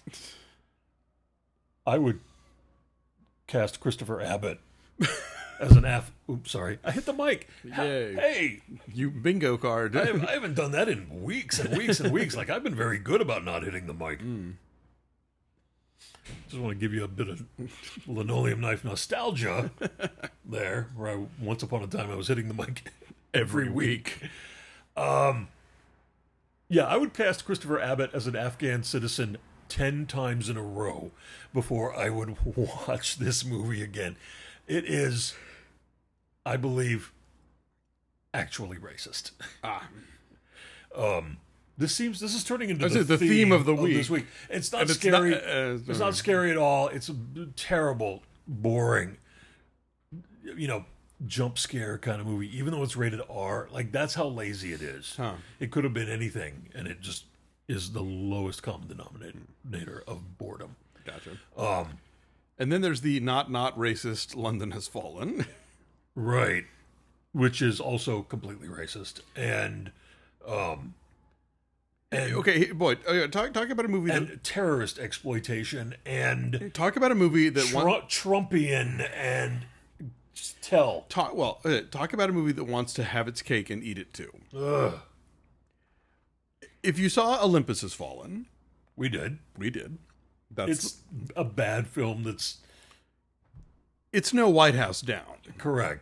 I would cast Christopher Abbott as an F. Oops, sorry, I hit the mic. Ha- Yay. Hey, you bingo card. I haven't, I haven't done that in weeks and weeks and weeks. Like I've been very good about not hitting the mic. Just want to give you a bit of linoleum knife nostalgia there, where I, once upon a time I was hitting the mic every week. Um, yeah, I would cast Christopher Abbott as an Afghan citizen ten times in a row before I would watch this movie again. It is, I believe, actually racist. Ah, Um, this seems this is turning into That's the, it, the theme of the week. this week. It's not And it's scary. not- uh, it's not scary at all. It's a terrible, boring, you know, jump scare kind of movie. Even though it's rated R, like that's how lazy it is. Huh. It could have been anything, and it just is the lowest common denominator of boredom. gotcha. Um, And then there's the not not racist London Has Fallen. right, which is also completely racist and. Um, and Okay, hey, boy, uh, talk talk about a movie that and terrorist exploitation and talk about a movie that Tru- wants Trumpian and just tell. talk well uh, talk about a movie that wants to have its cake and eat it too. Ugh. If you saw Olympus Has Fallen, We did. we did. That's It's a bad film that's it's no White House Down. correct.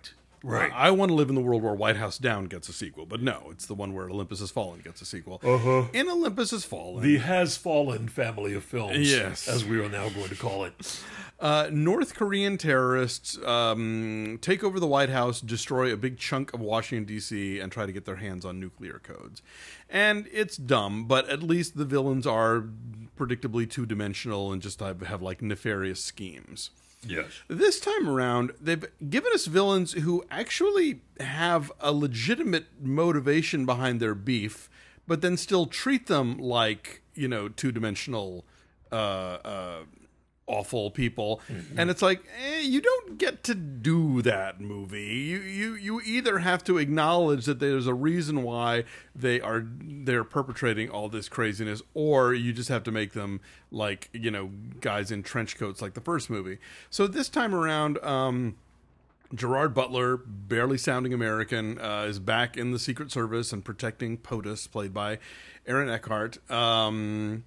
Right. I, I want to live in the world where White House Down gets a sequel, but no, it's the one where Olympus Has Fallen gets a sequel. Uh-huh. In Olympus Has Fallen, The Has Fallen family of films, Yes. as we are now going to call it. Uh, North Korean terrorists um, take over the White House, destroy a big chunk of Washington, D C, and try to get their hands on nuclear codes. And it's dumb, but at least the villains are predictably two-dimensional and just have, have like, nefarious schemes. Yes. This time around, they've given us villains who actually have a legitimate motivation behind their beef, but then still treat them like, you know, two-dimensional uh, uh awful people. Mm-hmm. And it's like, eh, you don't get to do that, movie. You you you either have to acknowledge that there's a reason why they are they're perpetrating all this craziness, or you just have to make them like, you know, guys in trench coats like the first movie. So this time around, um Gerard Butler, barely sounding American, uh, is back in the Secret Service and protecting POTUS, played by Aaron Eckhart. Um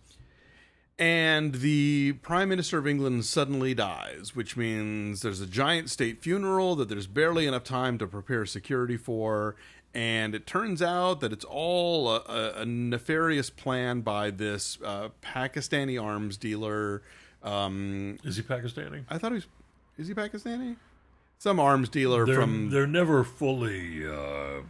And the Prime Minister of England suddenly dies, which means there's a giant state funeral that there's barely enough time to prepare security for. And it turns out that it's all a, a, a nefarious plan by this uh, Pakistani arms dealer. Um, Is he Pakistani? I thought he was... Is he Pakistani? Some arms dealer they're, from... They're never fully uh,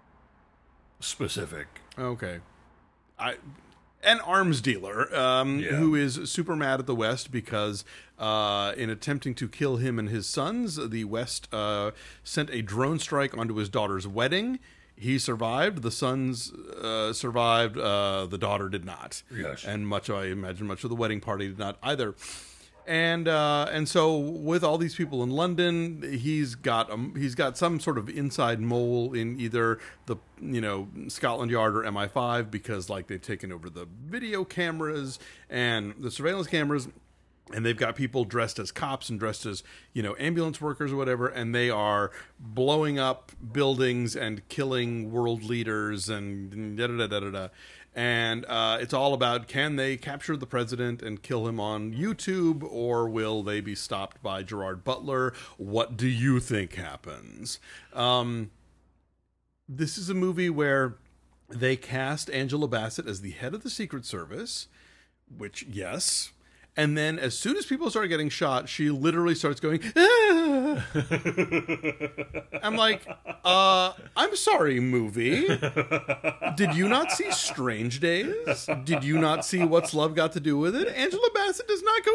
specific. Okay. I... An arms dealer um, Yeah. who is super mad at the West because uh, in attempting to kill him and his sons, the West uh, sent a drone strike onto his daughter's wedding. He survived. The sons uh, survived. Uh, the daughter did not. Yes. And much, I imagine, much of the wedding party did not either. And uh, and so with all these people in London, he's got um, he's got some sort of inside mole in either the you know Scotland Yard or M I five, because like they've taken over the video cameras and the surveillance cameras, and they've got people dressed as cops and dressed as you know ambulance workers or whatever, and they are blowing up buildings and killing world leaders and da da da da da. da. And uh, it's all about, can they capture the president and kill him on YouTube, or will they be stopped by Gerard Butler? What do you think happens? Um, this is a movie where they cast Angela Bassett as the head of the Secret Service, which, yes. And then as soon as people start getting shot, she literally starts going, ah! I'm like, uh, I'm sorry, movie. Did you not see Strange Days? Did you not see What's Love Got to Do with It? Angela Bassett does not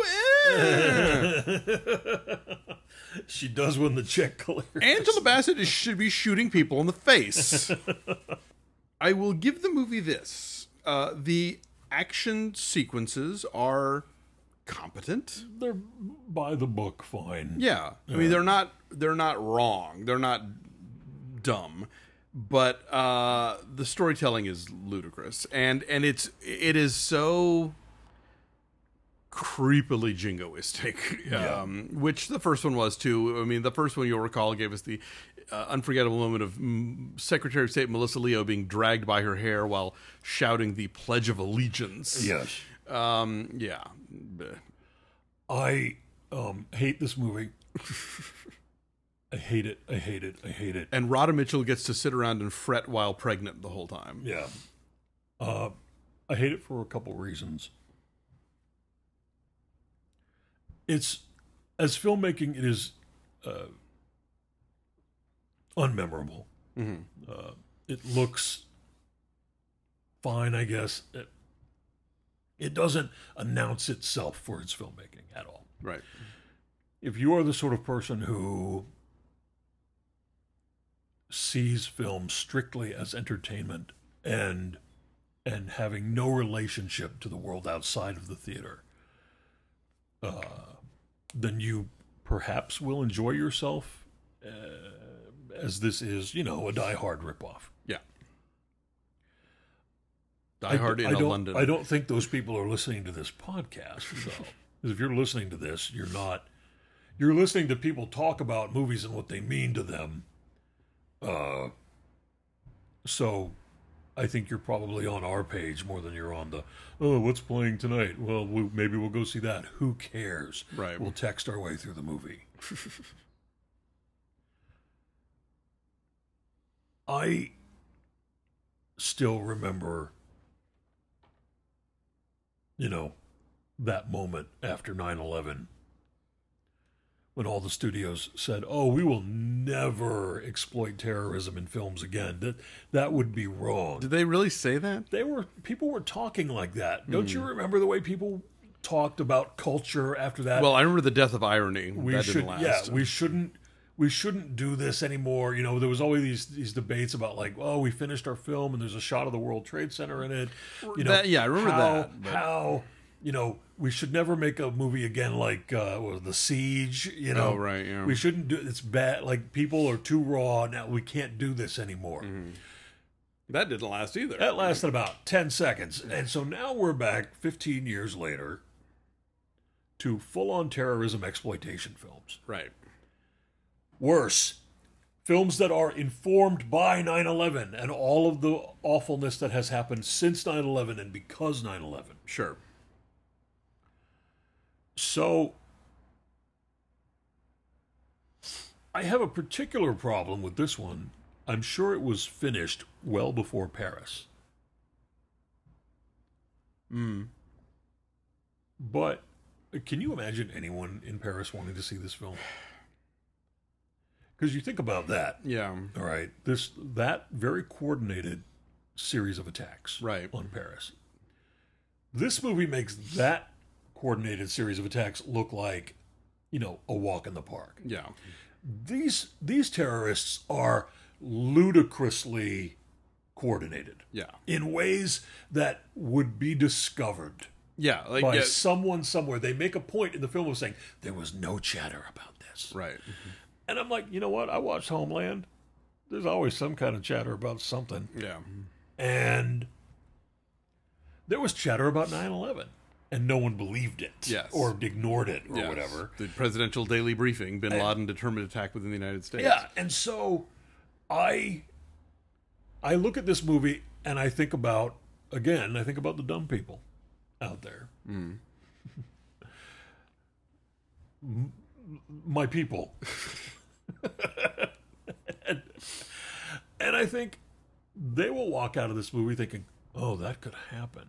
go, eh. She does when the check clears. Angela Bassett is, should be shooting people in the face. I will give the movie this. Uh, the action sequences are competent. They're by the book fine. Yeah. I mean, they're not they're not wrong. They're not dumb. But uh, the storytelling is ludicrous. And and it's it is so creepily jingoistic, Yeah. um, which the first one was too. I mean, the first one, you'll recall, gave us the uh, unforgettable moment of mm, Secretary of State Melissa Leo being dragged by her hair while shouting the Pledge of Allegiance. Yes. Um, yeah. I um, hate this movie. I hate it. I hate it. I hate it. And Rhoda Mitchell gets to sit around and fret while pregnant the whole time. Yeah. Uh, I hate it for a couple reasons. It's, as filmmaking, it is uh, unmemorable. Mm-hmm. Uh, it looks fine, I guess. It, it doesn't announce itself for its filmmaking at all. Right. If you are the sort of person who sees film strictly as entertainment and and having no relationship to the world outside of the theater, uh, then you perhaps will enjoy yourself, uh, as this is, you know, a Die Hard ripoff. Yeah. Die Hard I, in I a don't, London. I don't think those people are listening to this podcast, though. Because if you're listening to this, you're not. You're listening to people talk about movies and what they mean to them. Uh, so I think you're probably on our page more than you're on the, oh, what's playing tonight? Well, we, maybe we'll go see that. Who cares? Right. We'll text our way through the movie. I still remember, you know, that moment after nine eleven when all the studios said, oh, we will never exploit terrorism in films again. That that would be wrong. Did they really say that? They were people were talking like that. Don't mm. you remember the way people talked about culture after that? Well, I remember the death of irony. We that should, didn't last. yeah, we shouldn't. We shouldn't do this anymore. You know, there was always these these debates about like, oh, we finished our film and there's a shot of the World Trade Center in it. You know, that, yeah, I remember how, that. But... How, you know, we should never make a movie again like uh, what was it, The Siege. You know, oh, right, yeah. We shouldn't do. It's bad. Like people are too raw now. We can't do this anymore. Mm-hmm. That didn't last either. That lasted about ten seconds, and so now we're back fifteen years later to full-on terrorism exploitation films. Right. Worse, films that are informed by nine eleven and all of the awfulness that has happened since nine eleven and because nine eleven. Sure. So, I have a particular problem with this one. I'm sure it was finished well before Paris. Mm. But can you imagine anyone in Paris wanting to see this film? Because you think about that. Yeah. All right. This that very coordinated series of attacks right. on Paris. This movie makes that coordinated series of attacks look like, you know, a walk in the park. Yeah. These these terrorists are ludicrously coordinated. Yeah. In ways that would be discovered. Yeah, like by yeah. someone somewhere. They make a point in the film of saying there was no chatter about this. Right. Mm-hmm. And I'm like, you know what? I watched Homeland. There's always some kind of chatter about something. Yeah. And there was chatter about nine eleven. And no one believed it. Yes. Or ignored it or yes. whatever. The presidential daily briefing, Bin and, Laden determined attack within the United States. Yeah. And so I I look at this movie and I think about, again, I think about the dumb people out there. Mm. My people. and, and I think they will walk out of this movie thinking, oh, that could happen.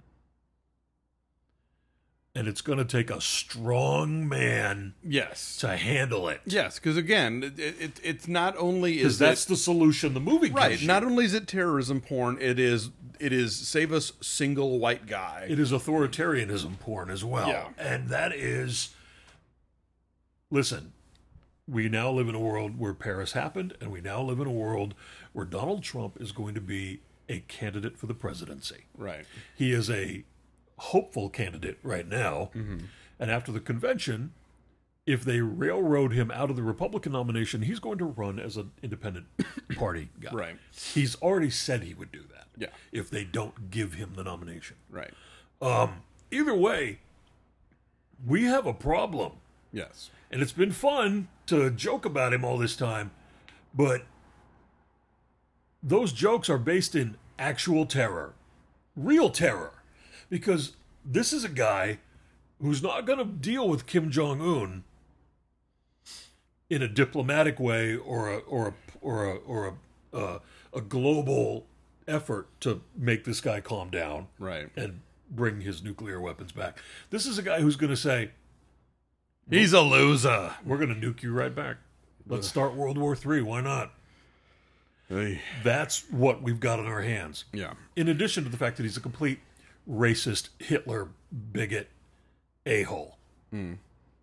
And it's going to take a strong man yes. to handle it. Yes, because again, it, it, it's not only is Because that's it, the solution the movie gives right. you. Not only is it terrorism porn, it is it is save us single white guy. It is authoritarianism porn as well. Yeah. And that is, listen, we now live in a world where Paris happened, and we now live in a world where Donald Trump is going to be a candidate for the presidency. Right. He is a hopeful candidate right now. Mm-hmm. And after the convention, if they railroad him out of the Republican nomination, he's going to run as an independent party guy. Right. He's already said he would do that. Yeah. If they don't give him the nomination. Right. Um, either way, we have a problem. Yes. And it's been fun to joke about him all this time, but those jokes are based in actual terror, real terror. Because this is a guy who's not going to deal with Kim Jong-un in a diplomatic way or a or a or a or a, uh, a global effort to make this guy calm down, right, and bring his nuclear weapons back. This is a guy who's going to say, "He's a loser. We're going to nuke you right back. Let's start World War Three. Why not?" Hey. That's what we've got on our hands. Yeah. In addition to the fact that he's a complete racist, Hitler, bigot, a-hole. Mm.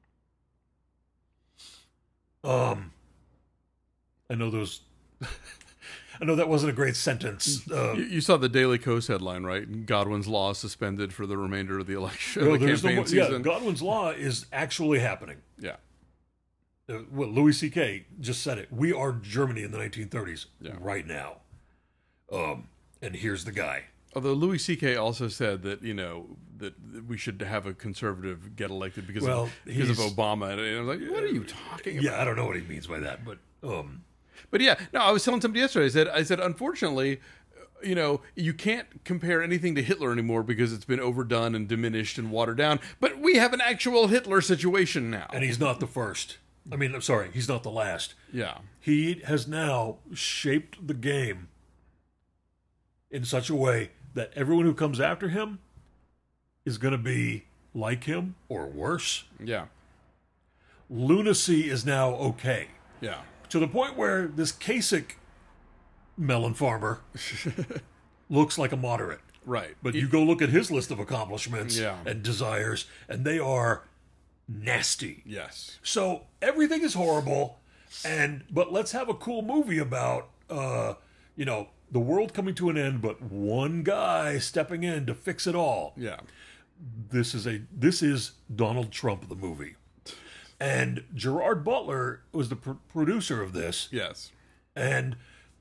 Um, I know those. I know that wasn't a great sentence. Uh, you, you saw the Daily Kos headline, right? Godwin's law suspended for the remainder of the election. no, the there's campaign no, season. yeah, Godwin's law is actually happening. Yeah. Uh, well, Louis C K just said it. We are Germany in the nineteen thirties yeah. right now. Um, and here's the guy. Although Louis C K also said that, you know, that we should have a conservative get elected because well, of because of Obama. And I was like, what are you talking about? Yeah, I don't know what he means by that, but um, but yeah, no, I was telling somebody yesterday. I said, I said, unfortunately, you know, you can't compare anything to Hitler anymore because it's been overdone and diminished and watered down. But we have an actual Hitler situation now, and he's not the first. I mean, I'm sorry, he's not the last. Yeah, he has now shaped the game in such a way that everyone who comes after him is going to be like him or worse. Yeah. Lunacy is now okay. Yeah. To the point where this Kasich melon farmer looks like a moderate. Right. But you go look at his list of accomplishments Yeah. and desires, and they are nasty. Yes. So everything is horrible, and but let's have a cool movie about, uh, you know, the world coming to an end, but one guy stepping in to fix it all. Yeah. This is a this is Donald Trump the movie, and Gerard Butler was the pr- producer of this, Yes. and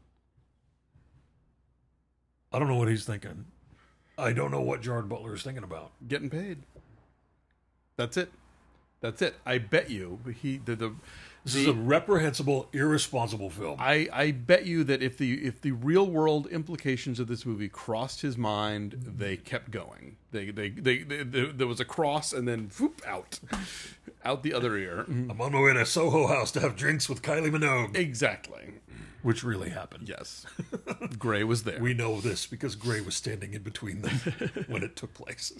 I don't know what he's thinking. I don't know what Gerard Butler is thinking about. Getting paid. That's it. That's it. I bet you he the the. This the is a reprehensible, irresponsible film. I, I bet you that if the if the real world implications of this movie crossed his mind, they kept going. They they, they, they, they there was a cross and then whoop out, out the other ear. I'm on my way to Soho House to have drinks with Kylie Minogue, Exactly. which really happened. Yes. Gray was there. We know this because Gray was standing in between them when it took place.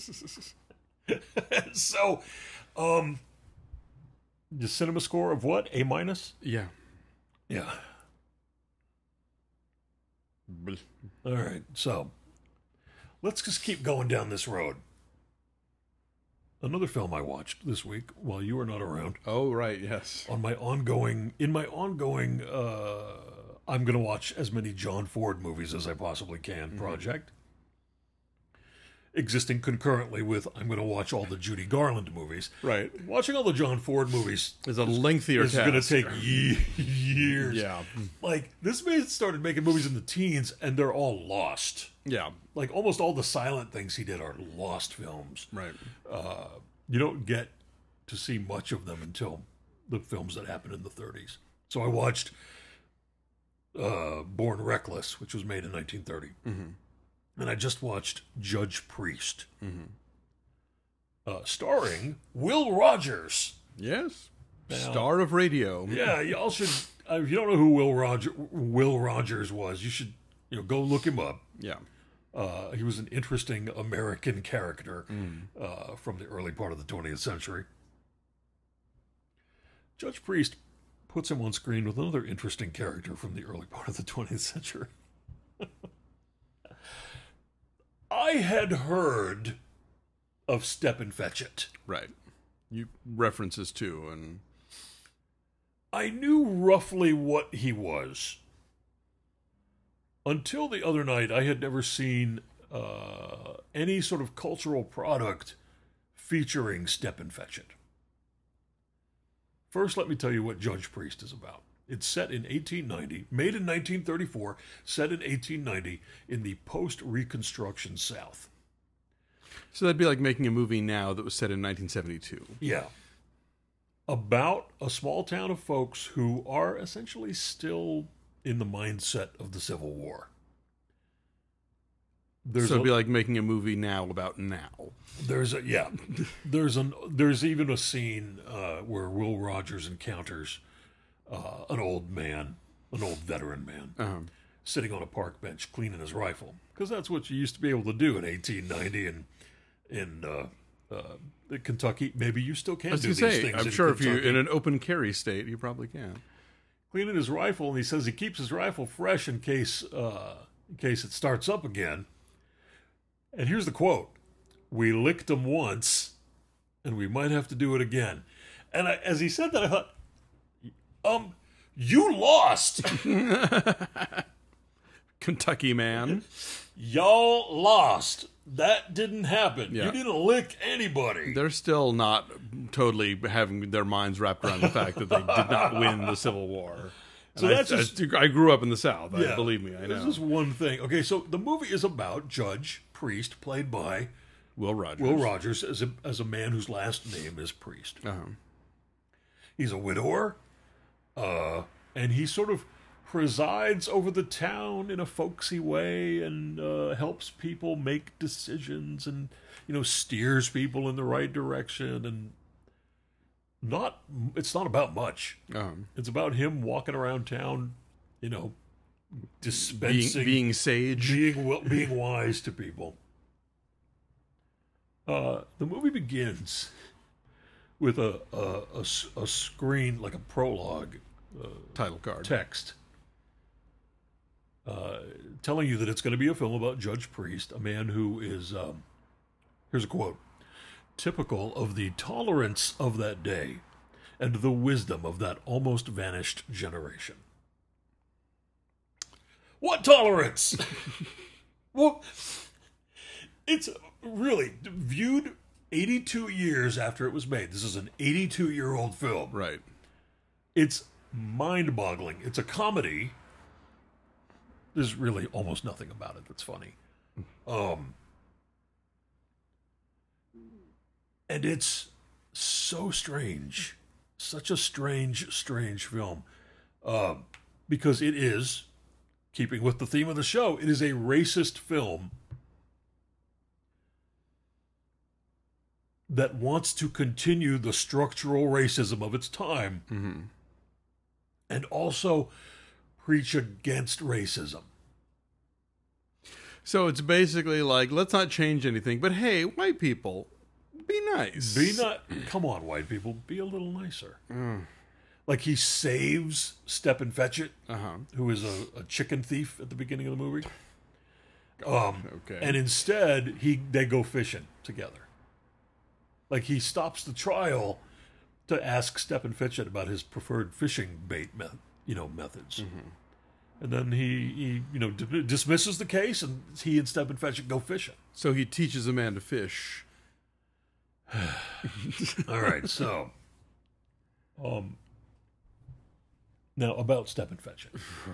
So, um, the cinema score of what? A minus? yeah. Yeah. All right. So, let's just keep going down this road. Another film I watched this week while you were not around Oh right. Yes. on my ongoing in my ongoing uh, I'm going to watch as many John Ford movies as I possibly can project. Existing concurrently with I'm going to watch all the Judy Garland movies. Right. Watching all the John Ford movies It's a lengthier is task. going to take ye- years. Yeah. Like, this man started making movies in the teens, and they're all lost. Yeah. Like, almost all the silent things he did are lost films. Right. You don't get to see much of them until the films that happened in the thirties. So I watched uh, Born Reckless, which was made in nineteen thirty. Mm-hmm. And I just watched Judge Priest, uh, starring Will Rogers. Yes. Now- Star of radio. Yeah, y'all should. Uh, if you don't know who Will Roger Will Rogers was, you should you know go look him up. Yeah. Uh, he was an interesting American character uh, from the early part of the twentieth century. Judge Priest puts him on screen with another interesting character from the early part of the twentieth century. I had heard of Stepin Fetchit. Right. You references too, and I knew roughly what he was. Until the other night, I had never seen uh, any sort of cultural product featuring Stepin Fetchit. First, let me tell you what Judge Priest is about. It's set in eighteen ninety, made in nineteen thirty-four, set in eighteen ninety in the post-Reconstruction South. so that'd be like making a movie now that was set in nineteen seventy-two. Yeah. About a small town of folks who are essentially still in the mindset of the Civil War. There's so it'd a- be like making a movie now about now. There's a yeah. There's an there's even a scene uh, where Will Rogers encounters uh, an old man, an old veteran man, Uh-huh. sitting on a park bench cleaning his rifle, because that's what you used to be able to do in eighteen ninety and in uh, uh, Kentucky. Maybe you still can I was do gonna these say, things. I'm in sure if you Kentucky. in an open carry state, you probably can. Cleaning his rifle, and he says he keeps his rifle fresh in case uh, in case it starts up again. And here's the quote: "We licked 'em once, and we might have to do it again." And I, as he said that, I thought, um, you lost. Kentucky man. Y'all lost. That didn't happen. Yeah. You didn't lick anybody. They're still not totally having their minds wrapped around the fact that they did not win the Civil War. So And I, that's just- I, I grew up in the South. I, Yeah. believe me, I This know. is one thing. Okay, so the movie is about Judge Priest, played by Will Rogers. Will Rogers, as a, as a man whose last name is Priest. Uh-huh. He's a widower, uh, and he sort of presides over the town in a folksy way and uh, helps people make decisions and, you know, steers people in the right direction. And not, it's not about much. Uh-huh. It's about him walking around town, you know, dispensing, being, being sage, being wi- being wise to people. Uh, the movie begins with a, a, a s- a screen, like a prologue title card. text, uh, telling you that it's going to be a film about Judge Priest, a man who is, um, here's a quote, typical of the tolerance of that day and the wisdom of that almost vanished generation. What tolerance? Well, it's really viewed eighty-two years after it was made. This is an eighty-two-year-old film. Right. It's mind-boggling. It's a comedy. There's really almost nothing about it that's funny. Um, and it's so strange. Such a strange, strange film. Uh, because it is, keeping with the theme of the show, it is a racist film that wants to continue the structural racism of its time. Mm-hmm. And also preach against racism. So it's basically like, let's not change anything, but hey, white people, be nice. Be not. Come on, white people, be a little nicer. Mm. Like he saves Stepin Fetchit, Uh-huh. who is a, a chicken thief at the beginning of the movie. Um, Okay. And instead, he they go fishing together. Like he stops the trial to ask Stepin Fetchit about his preferred fishing bait, me- you know, methods. Mm-hmm. And then he, he you know, d- dismisses the case, and he and Stepin Fetchit go fishing. So he teaches a man to fish. All right, so, um, now about Stepin Fetchit.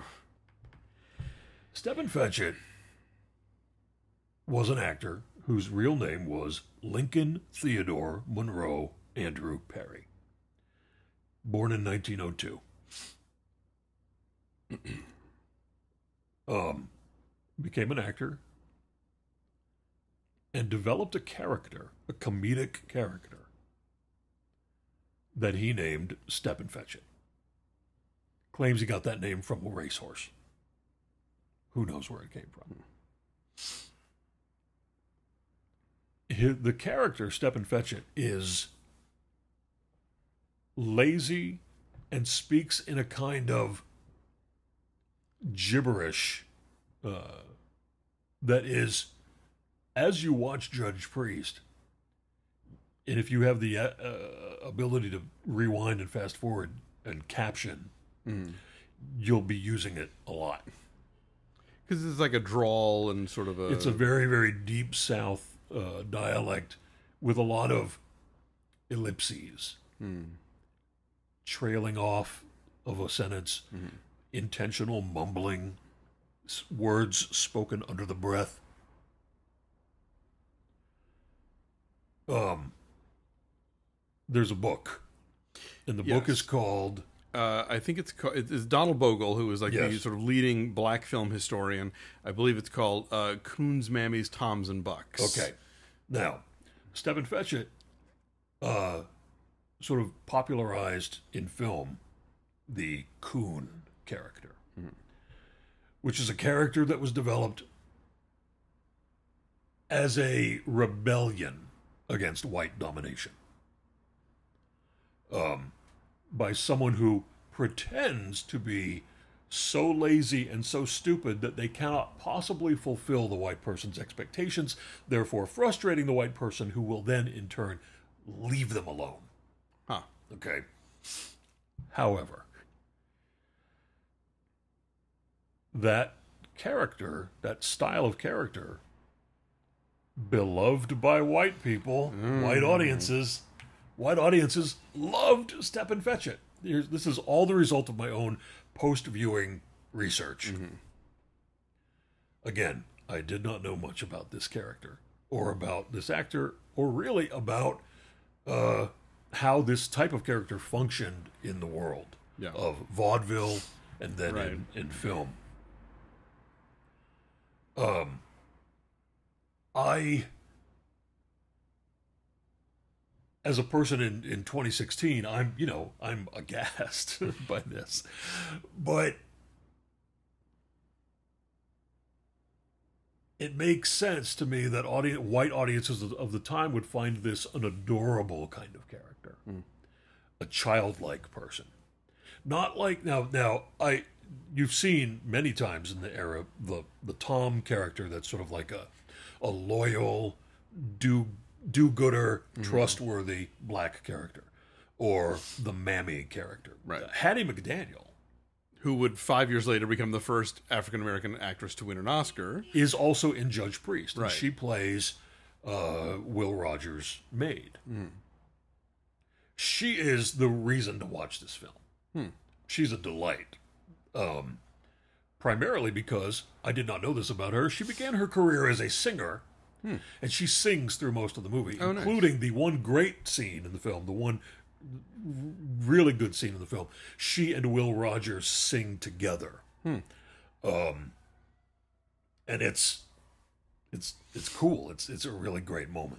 Stepin Fetchit was an actor whose real name was Lincoln Theodore Monroe Andrew Perry. Born in nineteen oh two. um, became an actor and developed a character, a comedic character, that he named Stepin Fetchit. Claims he got that name from a racehorse. Who knows where it came from? His, the character, Stepin Fetchit, is lazy and speaks in a kind of gibberish uh, that is, as you watch Judge Priest, and if you have the uh, uh, ability to rewind and fast forward and caption, Mm. you'll be using it a lot. Because it's like a drawl and sort of a... It's a very, very deep South uh, dialect with a lot of ellipses, Mm. trailing off of a sentence, Mm-hmm. intentional mumbling, s- words spoken under the breath. Um, there's a book, and the book Yes. is called... Uh, I think it's called, it's Donald Bogle, who is like the Yes. sort of leading black film historian. I believe it's called uh, Coons, Mammies, Toms, and Bucks. Okay. Now, Stepin Fetchit uh, sort of popularized in film the coon character, Mm-hmm. which is a character that was developed as a rebellion against white domination. Um, by someone who pretends to be so lazy and so stupid that they cannot possibly fulfill the white person's expectations, therefore frustrating the white person, who will then in turn leave them alone. Huh. Okay. However, that character, that style of character, beloved by white people, Mm. white audiences, white audiences loved Stepin Fetchit. Here's, this is all the result of my own post-viewing research. Mm-hmm. Again, I did not know much about this character, or about this actor, or really about uh, how this type of character functioned in the world Yeah. of vaudeville and then Right. in, in film. Um, I, as a person in, in twenty sixteen, I'm, you know, I'm aghast by this. But it makes sense to me that audience, white audiences of, of the time would find this an adorable kind of character, mm. a childlike person. Not like now. Now, I you've seen many times in the era the the Tom character that's sort of like a a loyal, do do gooder, mm-hmm. trustworthy black character, or the Mammy character, right? Uh, Hattie McDaniel, who would five years later become the first African American actress to win an Oscar, is also in Judge Priest, and right? She plays uh, Will Rogers' maid. Mm. She is the reason to watch this film. Hmm. She's a delight. Um, primarily because, I did not know this about her, she began her career as a singer, hmm. and she sings through most of the movie, oh, including nice. the one great scene in the film, the one really good scene in the film. She and Will Rogers sing together. Hmm. Um, and it's, it's, it's cool. It's, it's a really great moment.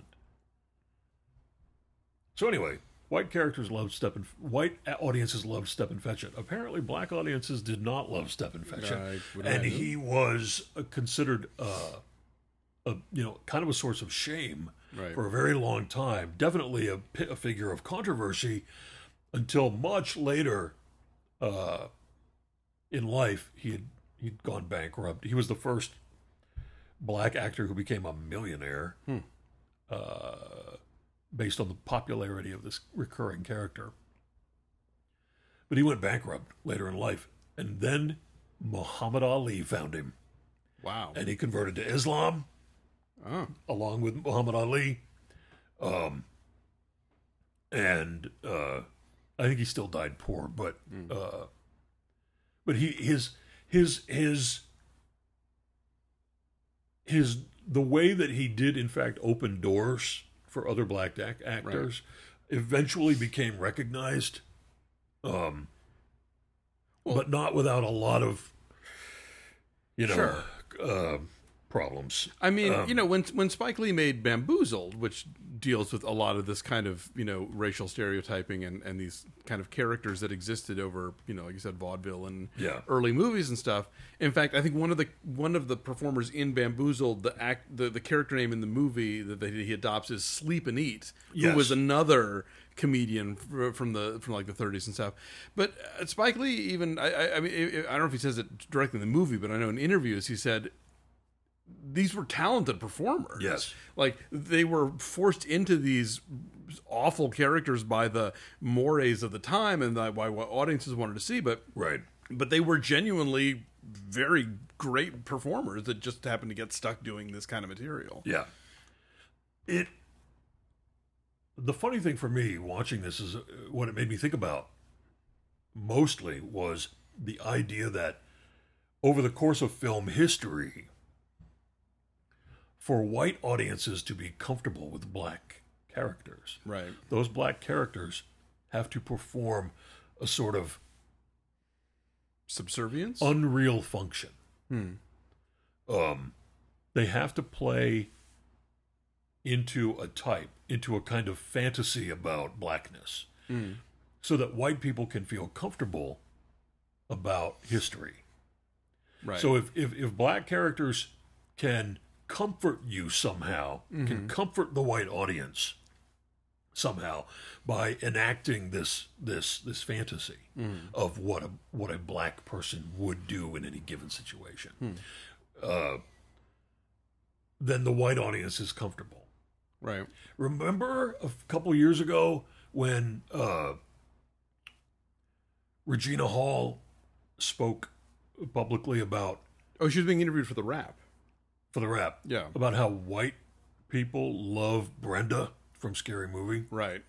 So anyway, white characters loved Stephen. White audiences loved Stephen Fetchit. Apparently, black audiences did not love Stephen Fetchit, and he was uh, considered, uh, a you know, kind of a source of shame right. for a very long time. Definitely a, a figure of controversy until much later uh, in life. He had he'd gone bankrupt. He was the first black actor who became a millionaire. Hmm. Uh, based on the popularity of this recurring character. But he went bankrupt later in life. And then Muhammad Ali found him. Wow. And he converted to Islam, oh. along with Muhammad Ali. Um, and uh, I think he still died poor, but mm. uh, but he his his his his the way that he did in fact open doors for other black act- actors, right. eventually became recognized, um, well, but not without a lot of, you know, sure. uh, problems. I mean, um, you know, when when Spike Lee made Bamboozled, which deals with a lot of this kind of, you know, racial stereotyping and, and these kind of characters that existed over, you know, like you said, vaudeville and yeah. early movies and stuff. In fact, I think one of the one of the performers in Bamboozled, the act, the, the character name in the movie that, that he adopts is Sleep and Eat, yes. who was another comedian from the from like the thirties and stuff. But uh, Spike Lee, even I, I, I mean, I don't know if he says it directly in the movie, but I know in interviews he said these were talented performers. Yes. Like, they were forced into these awful characters by the mores of the time and by what audiences wanted to see, but right. but they were genuinely very great performers that just happened to get stuck doing this kind of material. Yeah. It. The funny thing for me watching this is what it made me think about mostly was the idea that over the course of film history, for white audiences to be comfortable with black characters, right, those black characters have to perform a sort of subservience, unreal function. Hmm. Um, they have to play into a type, into a kind of fantasy about blackness, hmm. so that white people can feel comfortable about history. Right. So if if, if black characters can comfort you somehow, mm-hmm. can comfort the white audience somehow by enacting this this this fantasy mm. of what a what a black person would do in any given situation, mm. uh, then the white audience is comfortable. Right. Remember a couple of years ago when uh, Regina Hall spoke publicly about... Oh, she was being interviewed for The Wrap. For The Wrap. Yeah. About how white people love Brenda from Scary Movie. Right.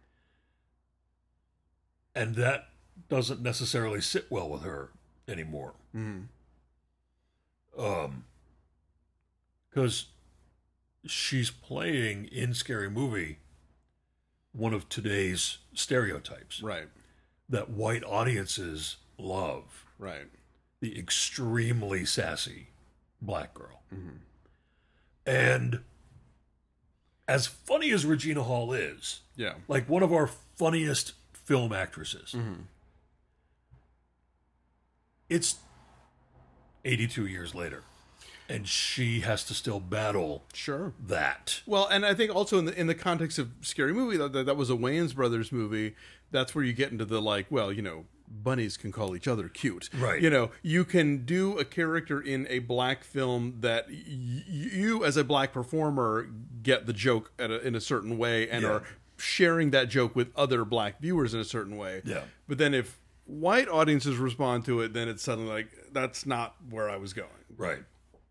And that doesn't necessarily sit well with her anymore. Mm-hmm. Um, because she's playing in Scary Movie one of today's stereotypes. Right. That white audiences love. Right. The extremely sassy black girl. Mm-hmm. And as funny as Regina Hall is, yeah, like one of our funniest film actresses, mm-hmm. it's eighty-two years later. and she has to still battle Sure. that. Well, and I think also in the in the context of Scary Movie, that that was a Wayans Brothers movie. That's where you get into the like, well, you know, bunnies can call each other cute, right? You know, you can do a character in a black film that y- you, as a black performer, get the joke at a, in a certain way, and Yeah. are sharing that joke with other black viewers in a certain way. Yeah. But then if white audiences respond to it, then it's suddenly like, that's not where I was going. Right.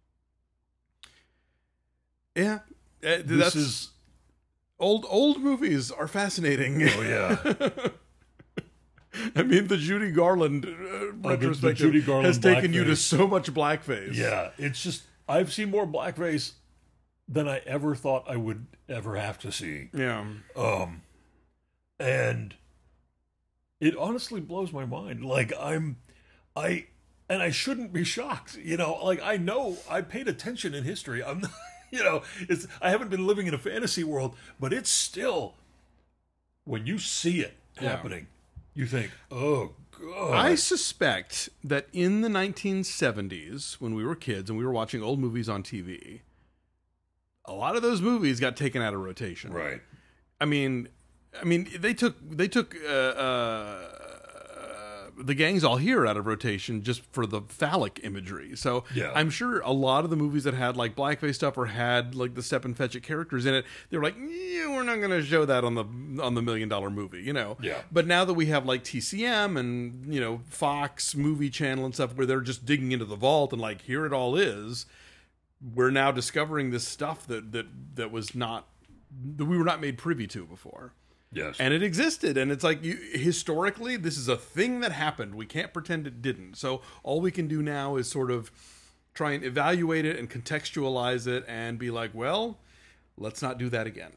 Yeah. Uh, This that's is old old movies are fascinating. oh yeah. I mean, the Judy Garland uh, the- the retrospective Judy Garland has taken you to blackface. so much blackface. Yeah, it's just I've seen more blackface than I ever thought I would ever have to see. Yeah. Um, and it honestly blows my mind. Like I'm, I, and I shouldn't be shocked. You know, like I know I paid attention in history. I'm, not, you know, it's I haven't been living in a fantasy world, but it's still when you see it Yeah. happening, you think, oh god. I suspect that in the nineteen seventies, when we were kids and we were watching old movies on T V, a lot of those movies got taken out of rotation. Right. I mean, I mean, they took they took uh, uh, the Gangs All Here out of rotation just for the phallic imagery. So Yeah. I'm sure a lot of the movies that had like blackface stuff or had like the Step and Fetch It characters in it, they were like, yeah, we're not going to show that on the on the Million Dollar Movie, you know. Yeah. But now that we have like T C M and you know Fox Movie Channel and stuff, where they're just digging into the vault and like here it all is, we're now discovering this stuff that that that was not that we were not made privy to before. Yes. And it existed, and it's like you, historically, this is a thing that happened. We can't pretend it didn't. So all we can do now is sort of try and evaluate it and contextualize it, and be like, well, let's not do that again.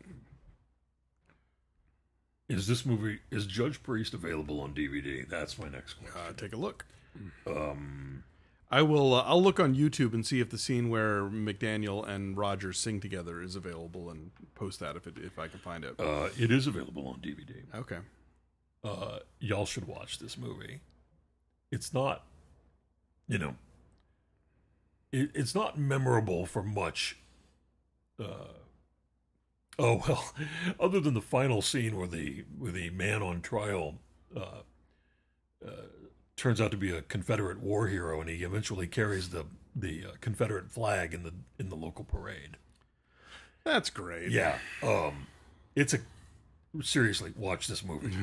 Is this movie is Judge Priest available on D V D? That's my next question. Uh, take a look. Um, I will. Uh, I'll look on YouTube and see if the scene where McDaniel and Rogers sing together is available, and post that if it if I can find it. uh, it is available on D V D. Okay. Uh, y'all should watch this movie. It's not, you know, it, it's not memorable for much. Uh, oh well, other than the final scene where the where the man on trial uh, uh, turns out to be a Confederate war hero, and he eventually carries the the uh, Confederate flag in the in the local parade. That's great. Yeah, um, it's a seriously watch this movie.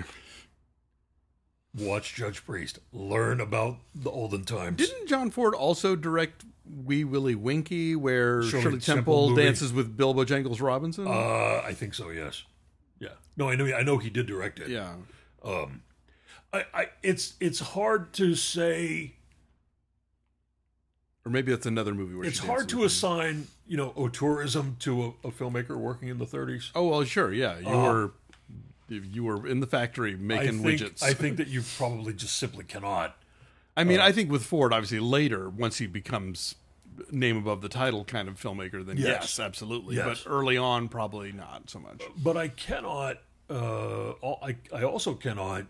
Watch Judge Priest. Learn about the olden times. Didn't John Ford also direct Wee Willie Winky, where Shirley Shirley, Temple Temple movie? dances with Bilbo Jangles Robinson? Uh, I think so. Yes. Yeah. No, I know. I know he did direct it. yeah. Um, I, I, it's it's hard to say. Or maybe that's another movie where It's she hard dances to with him. assign, you know, auteurism to a, a filmmaker working in the thirties. Oh well, sure, yeah. You Uh, were you were in the factory I making think, widgets. I think that you probably just simply cannot. I mean, uh, I think with Ford, obviously later, once he becomes name above the title kind of filmmaker, then yes, Yes. absolutely. Yes. But early on, probably not so much. But I cannot. Uh, I I also cannot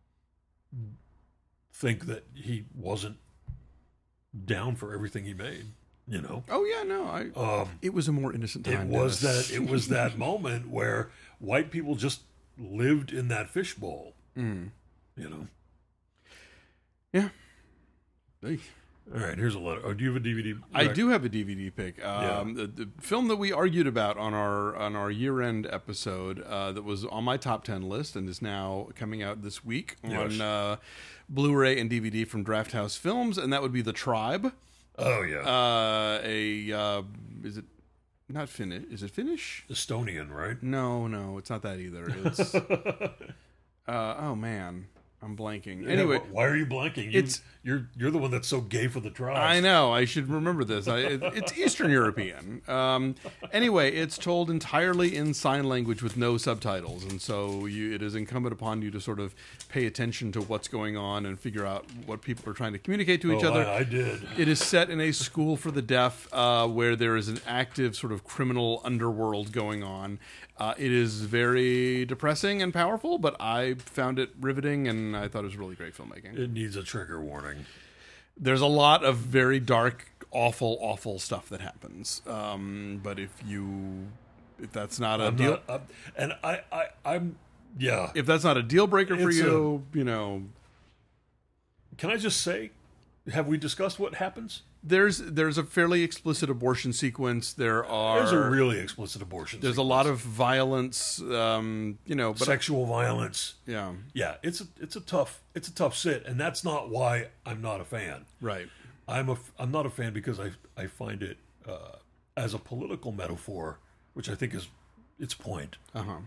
think that he wasn't down for everything he made. You know. Oh yeah, no, I. Um, it was a more innocent time. it was Dennis. that. It was that moment where white people just lived in that fishbowl. Mm. You know. Yeah. Hey. All right. Here's a letter. Oh, do you have a D V D? I rec? do have a D V D pick. Um, the, the film that we argued about on our on our year end episode uh, that was on my top ten list and is now coming out this week Yes. on uh, Blu-ray and D V D from Draft House Films, and that would be The Tribe. Oh yeah. Uh, a uh, is it not Finnish? Is it Finnish? Estonian, right? No, no, it's not that either. It's uh, oh man, I'm blanking. Anyway. Yeah, wh- why are you blanking? You, it's- you're you're the one that's so gay for the tribes. I know. I should remember this. I, it, it's Eastern European. Um, anyway, it's told entirely in sign language with no subtitles, and so you, it is incumbent upon you to sort of pay attention to what's going on and figure out what people are trying to communicate to each Oh, other. I, I did. It is set in a school for the deaf uh, where there is an active sort of criminal underworld going on. Uh, it is very depressing and powerful, but I found it riveting, and I thought it was really great filmmaking. It needs a trigger warning. There's a lot of very dark, awful, awful stuff that happens. Um, but if you, if that's not a I'm deal, not, I'm, and I, I, I'm, yeah. if that's not a deal breaker for It's you, you know, Can I just say, have we discussed what happens? there's there's a fairly explicit abortion sequence. There are There's a really explicit abortion. there's a sequence. lot of violence. Um, you know, but sexual violence. yeah, Yeah, it's a it's a tough it's a tough sit, and that's not why I'm not a fan. right. I'm a I'm not a fan because I I find it uh, as a political metaphor, which I think is its point. Uh huh.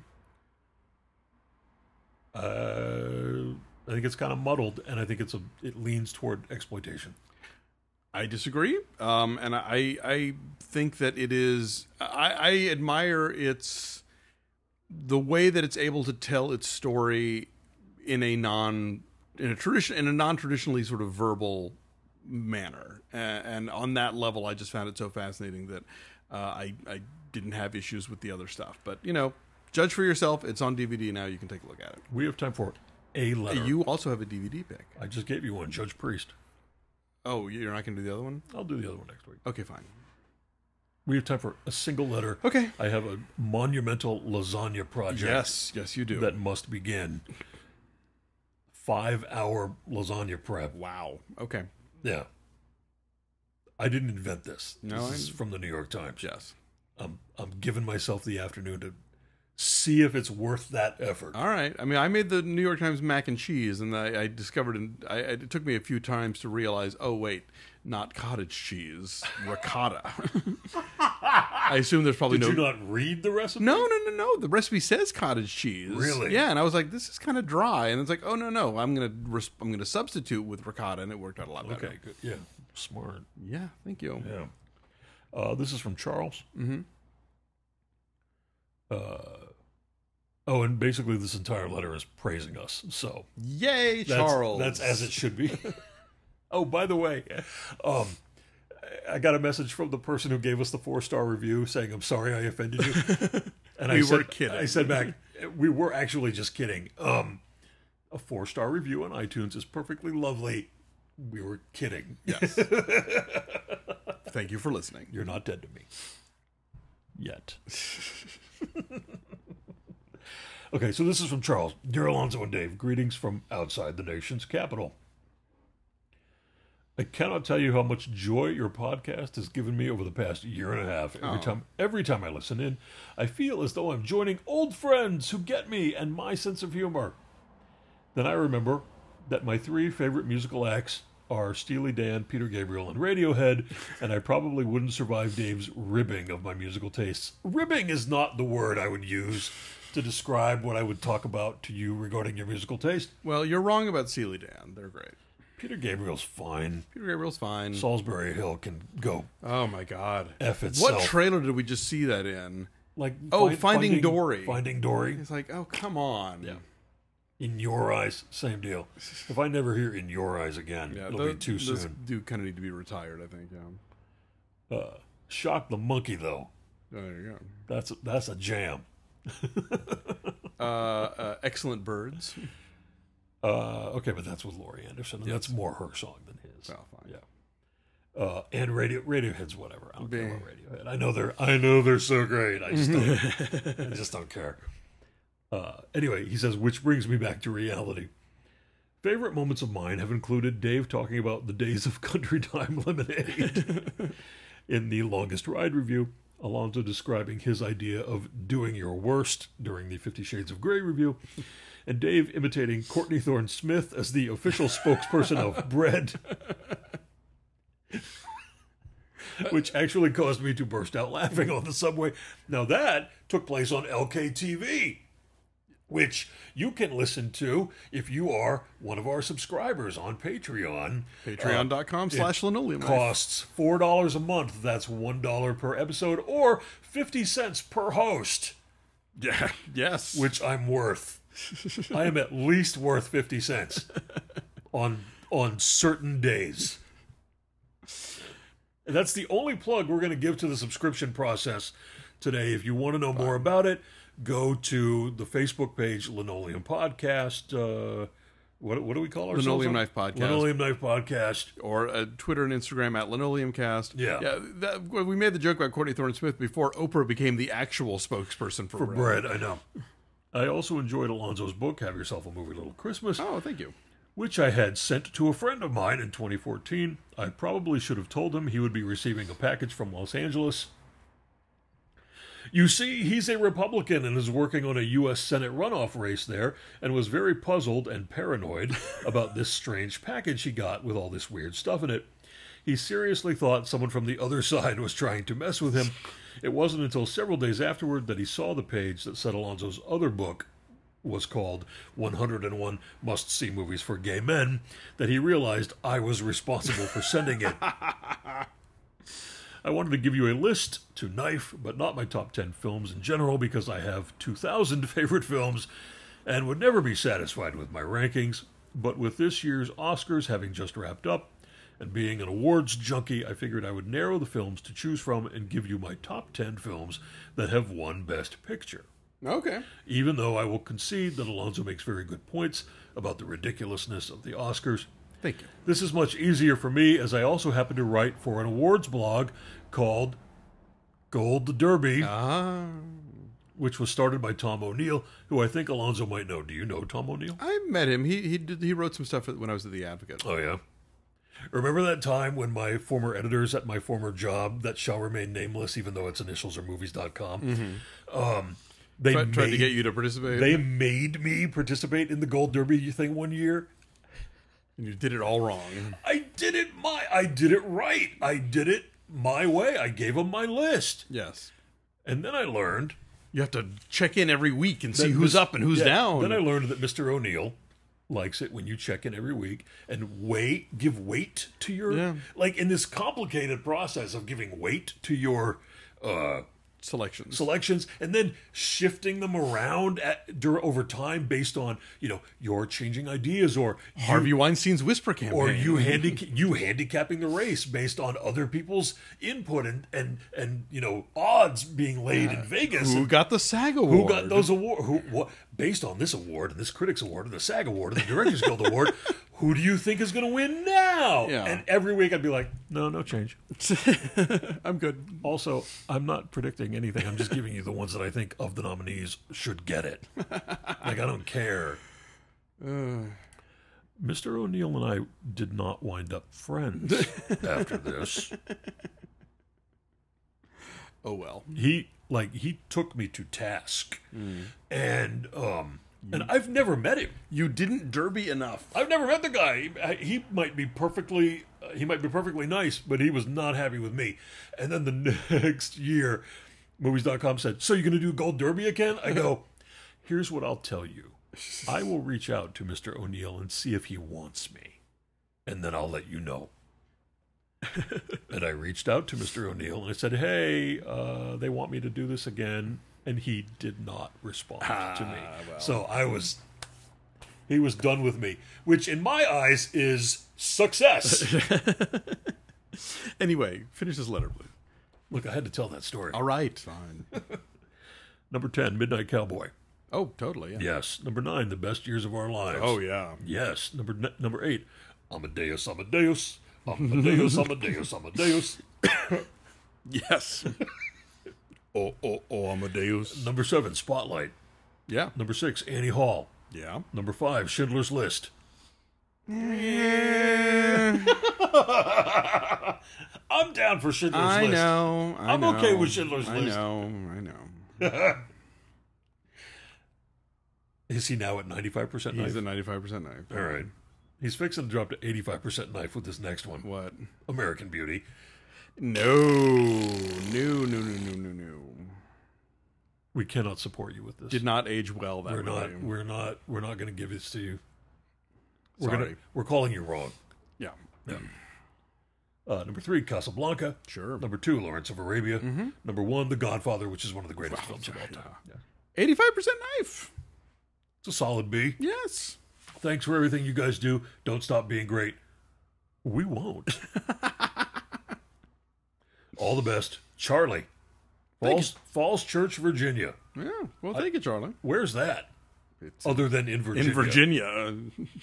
Uh, I think it's kind of muddled, and I think it's a it leans toward exploitation. I disagree, um, and I I think that it is. I, I admire its the way that it's able to tell its story in a non in a tradition in a non traditionally sort of verbal manner, and, and on that level, I just found it so fascinating that uh, I I didn't have issues with the other stuff. But you know, judge for yourself. It's on D V D now. You can take a look at it. We have time for a letter. You also have a D V D pick. I just gave you one, Judge Priest. Oh, you're not going to do the other one? I'll do the other one next week. Okay, fine. We have time for a single letter. Okay. I have a monumental lasagna project. Yes, yes, you do. That must begin. Five hour lasagna prep. Wow. Okay. Yeah. I didn't invent this. No, This is I'm- from the New York Times. Yes. I'm I'm giving myself the afternoon to see if it's worth that effort. All right. I mean, I made the New York Times mac and cheese, and I, I discovered, and I, it took me a few times to realize, oh wait, not cottage cheese, ricotta. I assume there's probably Did no. you not read the recipe? No, no, no, no. The recipe says cottage cheese. Really? Yeah, and I was like, this is kind of dry, and it's like, oh no, no, I'm gonna res- I'm gonna substitute with ricotta, and it worked out a lot better. Okay, good. Yeah. Smart. Yeah. Thank you. Yeah. Uh, this is from Charles. Mm-hmm. Uh, oh, and basically this entire letter is praising us. So Yay, that's, Charles. that's as it should be. Oh, by the way, um, I got a message from the person who gave us the four star review saying, "I'm sorry I offended you." And We I were said, kidding. I said back, "We were actually just kidding." Um, a four star review on iTunes is perfectly lovely. We were kidding. Yes. Thank you for listening. You're not dead to me yet. Okay, so this is from Charles. Dear Alonzo and Dave, greetings from outside the nation's capital. I cannot tell you how much joy your podcast has given me over the past year and a half. Every Oh. time every time I listen in, I feel as though I'm joining old friends who get me and my sense of humor. Then I remember that my three favorite musical acts are Steely Dan, Peter Gabriel, and Radiohead, and I probably wouldn't survive Dave's ribbing of my musical tastes. Ribbing is not the word I would use to describe what I would talk about to you regarding your musical taste. Well, you're wrong about Steely Dan. They're great. Peter Gabriel's fine. Peter Gabriel's fine. Salisbury Hill can go Oh my God! F itself. What trailer did we just see that in? Like Oh, find- Finding Dory. Finding Dory. It's like, oh come on. Yeah. In Your Eyes, same deal. If I never hear In Your Eyes again, Yeah, it'll those, be too those soon. do kind of need to be retired, I think. Yeah. Uh, Shock the Monkey, though. Oh, there you That's a, that's a jam. go. Uh, uh, Excellent Birds. Uh, okay, but that's with Laurie Anderson, and that's more her song than his. Well, fine. Yeah. Uh, and Radio Radiohead's whatever. I don't care Yeah. about Radiohead. I know they're I know they're so great. I just don't, I just don't care. Uh, anyway, he says, which brings me back to reality. Favorite moments of mine have included Dave talking about the days of Country Time Lemonade in the Longest Ride review, Alonzo describing his idea of doing your worst during the Fifty Shades of Grey review, and Dave imitating Courtney Thorne Smith as the official spokesperson of Bread, which actually caused me to burst out laughing on the subway. Now that took place on L K T V, which you can listen to if you are one of our subscribers on Patreon. Patreon.com slash linoleum. Costs four dollars a month. That's one dollar per episode, or fifty cents per host, Yeah. Yes. which I'm worth. I am at least worth fifty cents on on certain days. And that's the only plug we're going to give to the subscription process today. If you want to know more about it, go to the Facebook page, Linoleum Podcast. Uh, What, what do we call ourselves? Linoleum on? Knife Podcast. Linoleum Knife Podcast. Or uh, Twitter and Instagram at LinoleumCast. Yeah. yeah that, we made the joke about Courtney Thorne-Smith before Oprah became the actual spokesperson for, For bread. bread, I know. I also enjoyed Alonzo's book, Have Yourself a Movie Little Christmas. Oh, thank you. Which I had sent to a friend of mine in twenty fourteen. I probably should have told him he would be receiving a package from Los Angeles. You see, he's a Republican and is working on a U S Senate runoff race there, and was very puzzled and paranoid about this strange package he got with all this weird stuff in it. He seriously thought someone from the other side was trying to mess with him. It wasn't until several days afterward that he saw the page that said Alonzo's other book was called one oh one Must-See Movies for Gay Men that he realized I was responsible for sending it. I wanted to give you a list to knife, but not my top ten films in general because I have two thousand favorite films and would never be satisfied with my rankings. But with this year's Oscars having just wrapped up and being an awards junkie, I figured I would narrow the films to choose from and give you my top ten films that have won Best Picture. Okay. Even though I will concede that Alonzo makes very good points about the ridiculousness of the Oscars. Thank you. This is much easier for me as I also happen to write for an awards blog called Gold Derby, Ah. which was started by Tom O'Neill, who I think Alonzo might know. Do you know Tom O'Neill? I met him. He he did, he wrote some stuff when I was at The Advocate. Oh, yeah. Remember that time when my former editors at my former job, that shall remain nameless, even though its initials are movies dot com, mm-hmm. um, they Try, made, tried to get you to participate. They made me participate in the Gold Derby thing one year. And you did it all wrong. I did it my, I did it right. I did it my way. I gave them my list. Yes. And then I learned... You have to check in every week and see that who's mis- up and who's yeah, down. Then I learned that Mister O'Neill likes it when you check in every week and weight, give weight to your... Yeah. Like, in this complicated process of giving weight to your... Uh, Selections. selections and then shifting them around at, dur- over time based on, you know, your changing ideas or you, Harvey Weinstein's Whisper campaign. or you handic- you handicapping the race based on other people's input and and and you know odds being laid in Vegas. Who and got the SAG award? who got those awards? Who what based on this award and this Critics Award and the SAG Award and the Directors Guild Award? Who do you think is going to win now? Yeah. And every week I'd be like, no, no change. I'm good. Also, I'm not predicting anything. I'm just giving you the ones that I think of the nominees should get it. Like, I don't care. Uh, Mister O'Neill and I did not wind up friends after this. oh, well. He, like, he took me to task. Mm. And, um... And I've never met him. You didn't derby enough. I've never met the guy. He, he might be perfectly, uh, he might be perfectly nice, but he was not happy with me. And then the next year, movies dot com said, "So you're going to do Gold Derby again?" I go, "Here's what I'll tell you. I will reach out to Mister O'Neill and see if he wants me, and then I'll let you know." And I reached out to Mister O'Neill and I said, "Hey, uh, they want me to do this again." And he did not respond ah, to me. Well. So I was, he was done with me, which in my eyes is success. Anyway, finish this letter, please. Look, I had to tell that story. All right, fine. Number ten, Midnight Cowboy. Oh, totally, yeah. Yes. Number nine, The Best Years of Our Lives. Oh, yeah. Yes. Number n- number eight, Amadeus, Amadeus, Amadeus, Amadeus, Amadeus. Yes. oh, oh, oh, Amadeus. Number seven, Spotlight. Yeah. Number six, Annie Hall. Yeah. Number five, Schindler's List. I'm down for Schindler's I List. know. I I'm know. okay with Schindler's I List. know. I know. Is he now at ninety-five percent knife? He's at ninety-five percent knife. All right. He's fixing to drop to eighty-five percent knife with this next one. What? American Beauty. No. No, no, no, no, no, no. We cannot support you with this. Did not age well that we're way. not we're not we're not going to give this to you. We're Sorry. gonna we're calling you wrong. Yeah. Yeah. Uh, number three, Casablanca. Sure. Number two, Lawrence of Arabia. Mm-hmm. Number one, The Godfather, which is one of the greatest films of all time. Yeah. eighty-five percent knife. It's a solid B. Yes. Thanks for everything you guys do. Don't stop being great. We won't. All the best. Charlie. Falls, Falls Church, Virginia. Yeah. Well, thank you, Charlie. Where's that? It's Other than in Virginia. in Virginia.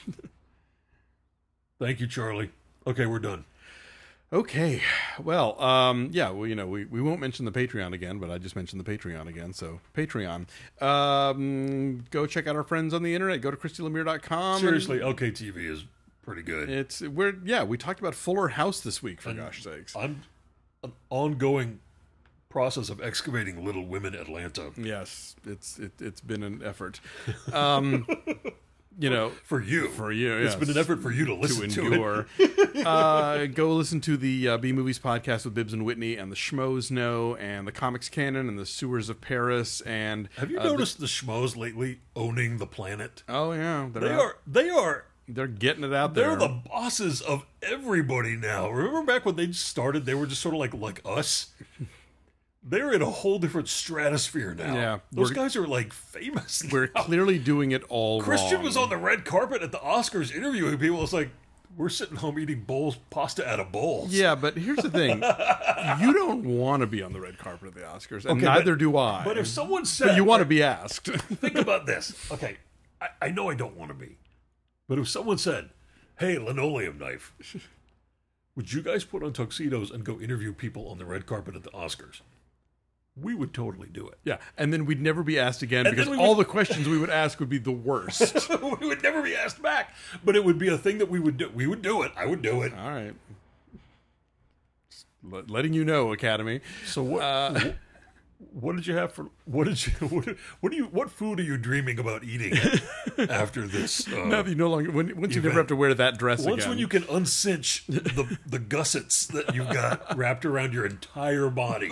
Thank you, Charlie. Okay, we're done. Okay. Well, um, yeah, well, you know, we, we won't mention the Patreon again, but I just mentioned the Patreon again. So, Patreon. Um, go check out our friends on the internet. Go to Christy Lemire dot com. Seriously, O K T V is pretty good. It's, we're, yeah, we talked about Fuller House this week, for gosh sakes. I'm an ongoing process of excavating Little Women Atlanta. Yes, it's, it, it's been an effort. Um, you know, For you. For you, It's yes. been an effort for you to to listen to, endure. uh, go listen to the uh, B Movies podcast with Bibbs and Whitney and the Schmoes Know and the Comics Canon and the Sewers of Paris and Have you uh, noticed the, schmoes lately owning the planet? The, oh yeah, they're They out- are they are they're getting it out they're there. the bosses of everybody now. Remember back when they started, they were just sort of like like us. They're in a whole different stratosphere now. Yeah, Those we're- guys are like famous. We're now. clearly doing it all Christian wrong. was on the red carpet at the Oscars interviewing people. It's like we're sitting home eating bowls, pasta out of bowls. Yeah, but here's the thing: you don't want to be on the red carpet of the Oscars, and Okay, neither but- do I. But if someone said, But you want to be asked. think about this. Okay, I, I know I don't want to be, but if someone said, "Hey, linoleum knife," would you guys put on tuxedos and go interview people on the red carpet at the Oscars? We would totally do it. Yeah, and then we'd never be asked again And because then we all would- the questions we would ask would be the worst. We would never be asked back, but it would be a thing that we would do. We would do it. I would do it. All right. Just let- letting you know, Academy. So what? Uh, What did you have for? What did you? What, what do you? What food are you dreaming about eating after this? Uh, now that you no longer, when, once you never event. have to wear that dress once again. when you can uncinch the the gussets that you've got wrapped around your entire body.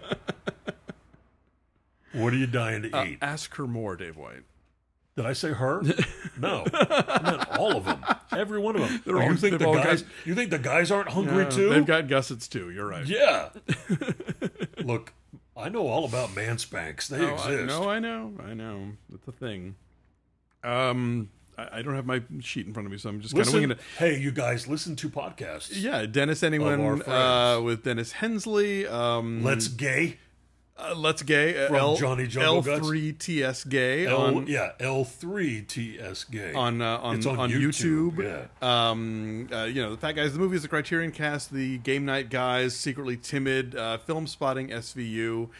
What are you dying to uh, eat? ask her more, Dave White. Did I say her? No, I meant all of them. Every one of them. They're Oh, all- you think they've the all guys? got- You think the guys aren't hungry Uh, too? They've got gussets too. You're right. Yeah. Look, I know all about man spanks. They Oh, I, exist. no, I know, I know. That's a thing. Um, I, I don't have my sheet in front of me, so I'm just kind of Listen, winging it. hey, you guys, listen to podcasts. Yeah, Dennis our Anyone friends. uh, with Dennis Hensley. Um, Let's Gay. uh, Let's Gay. Uh, From L, Johnny Jungle L Guts. three T S Gay L, on yeah, L three T S Gay. on uh, on, It's on on YouTube, YouTube. yeah. Um, uh, you know, the Fat Guys, the movies, the Criterion Cast, the Game Night Guys, Secretly Timid, uh, Film Spotting, S V U.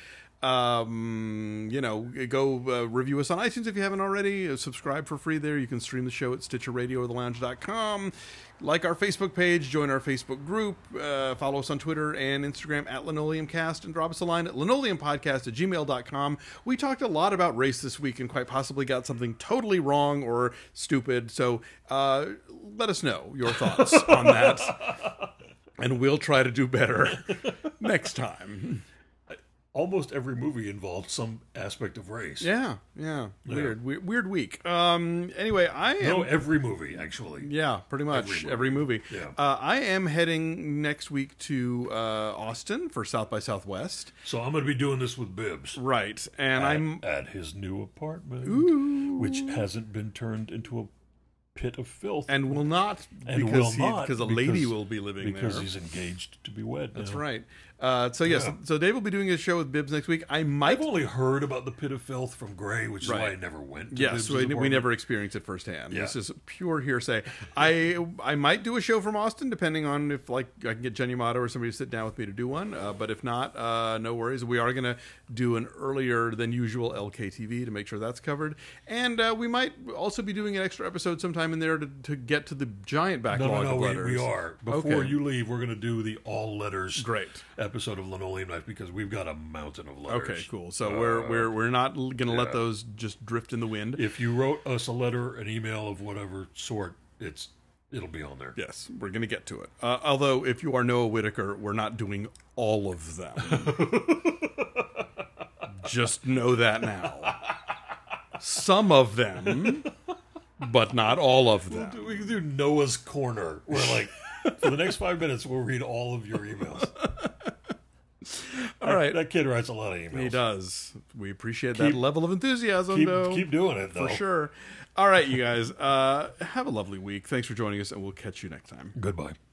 Um, you know, go uh, review us on iTunes if you haven't already. Uh, subscribe for free there. You can stream the show at Stitcher Radio or the lounge dot com. Like our Facebook page, join our Facebook group, uh, follow us on Twitter and Instagram at LinoleumCast, and drop us a line at linoleumpodcast at gmail dot com. We talked a lot about race this week and quite possibly got something totally wrong or stupid. So uh, let us know your thoughts on that, and we'll try to do better next time. Almost every movie involved some aspect of race. Yeah, yeah, weird, weird, weird week. Um, anyway, I am. No, every movie, actually. Yeah, pretty much Every every movie. Yeah. Uh, I am heading next week to uh, Austin for South by Southwest. So I'm going to be doing this with Bibbs. Right, and At, I'm at his new apartment, which hasn't been turned into a pit of filth. and will not And because will he, not because a lady because- will be living because there. he's engaged to be wed. That's now. right. Uh, so yes, Yeah. so Dave will be doing a show with Bibbs next week. I might. I've only heard about the pit of filth from Gray, which is why Right. I never went to Yes, Bibbs' we, we apartment. never experienced it firsthand. Yeah. This is pure hearsay. I I might do a show from Austin, depending on if like I can get Jenny Motto or somebody to sit down with me to do one. Uh, but if not, uh, no worries. We are going to do an earlier than usual L K T V to make sure that's covered, and uh, we might also be doing an extra episode sometime in there to, to get to the giant No, backlog no, no, of we, letters. we are. Before Okay. you leave, we're going to do the all letters Great. episode of Linoleum Knife because we've got a mountain of letters. Okay, cool. So we're we're we're not going to let yeah. those just drift in the wind. If you wrote us a letter, an email of whatever sort, it's it'll be on there. Yes, we're going to get to it. Uh, although, if you are Noah Whitaker, we're not doing all of them. Just know that now. Some of them, but not all of them. We can do Noah's Corner, where like for the next five minutes we'll read all of your emails. All right. That kid writes a lot of emails. He does. We appreciate Keep- that level of enthusiasm, Keep, though. keep doing it, though. for sure. All right, you guys. Uh, have a lovely week. Thanks for joining us, and we'll catch you next time. Goodbye.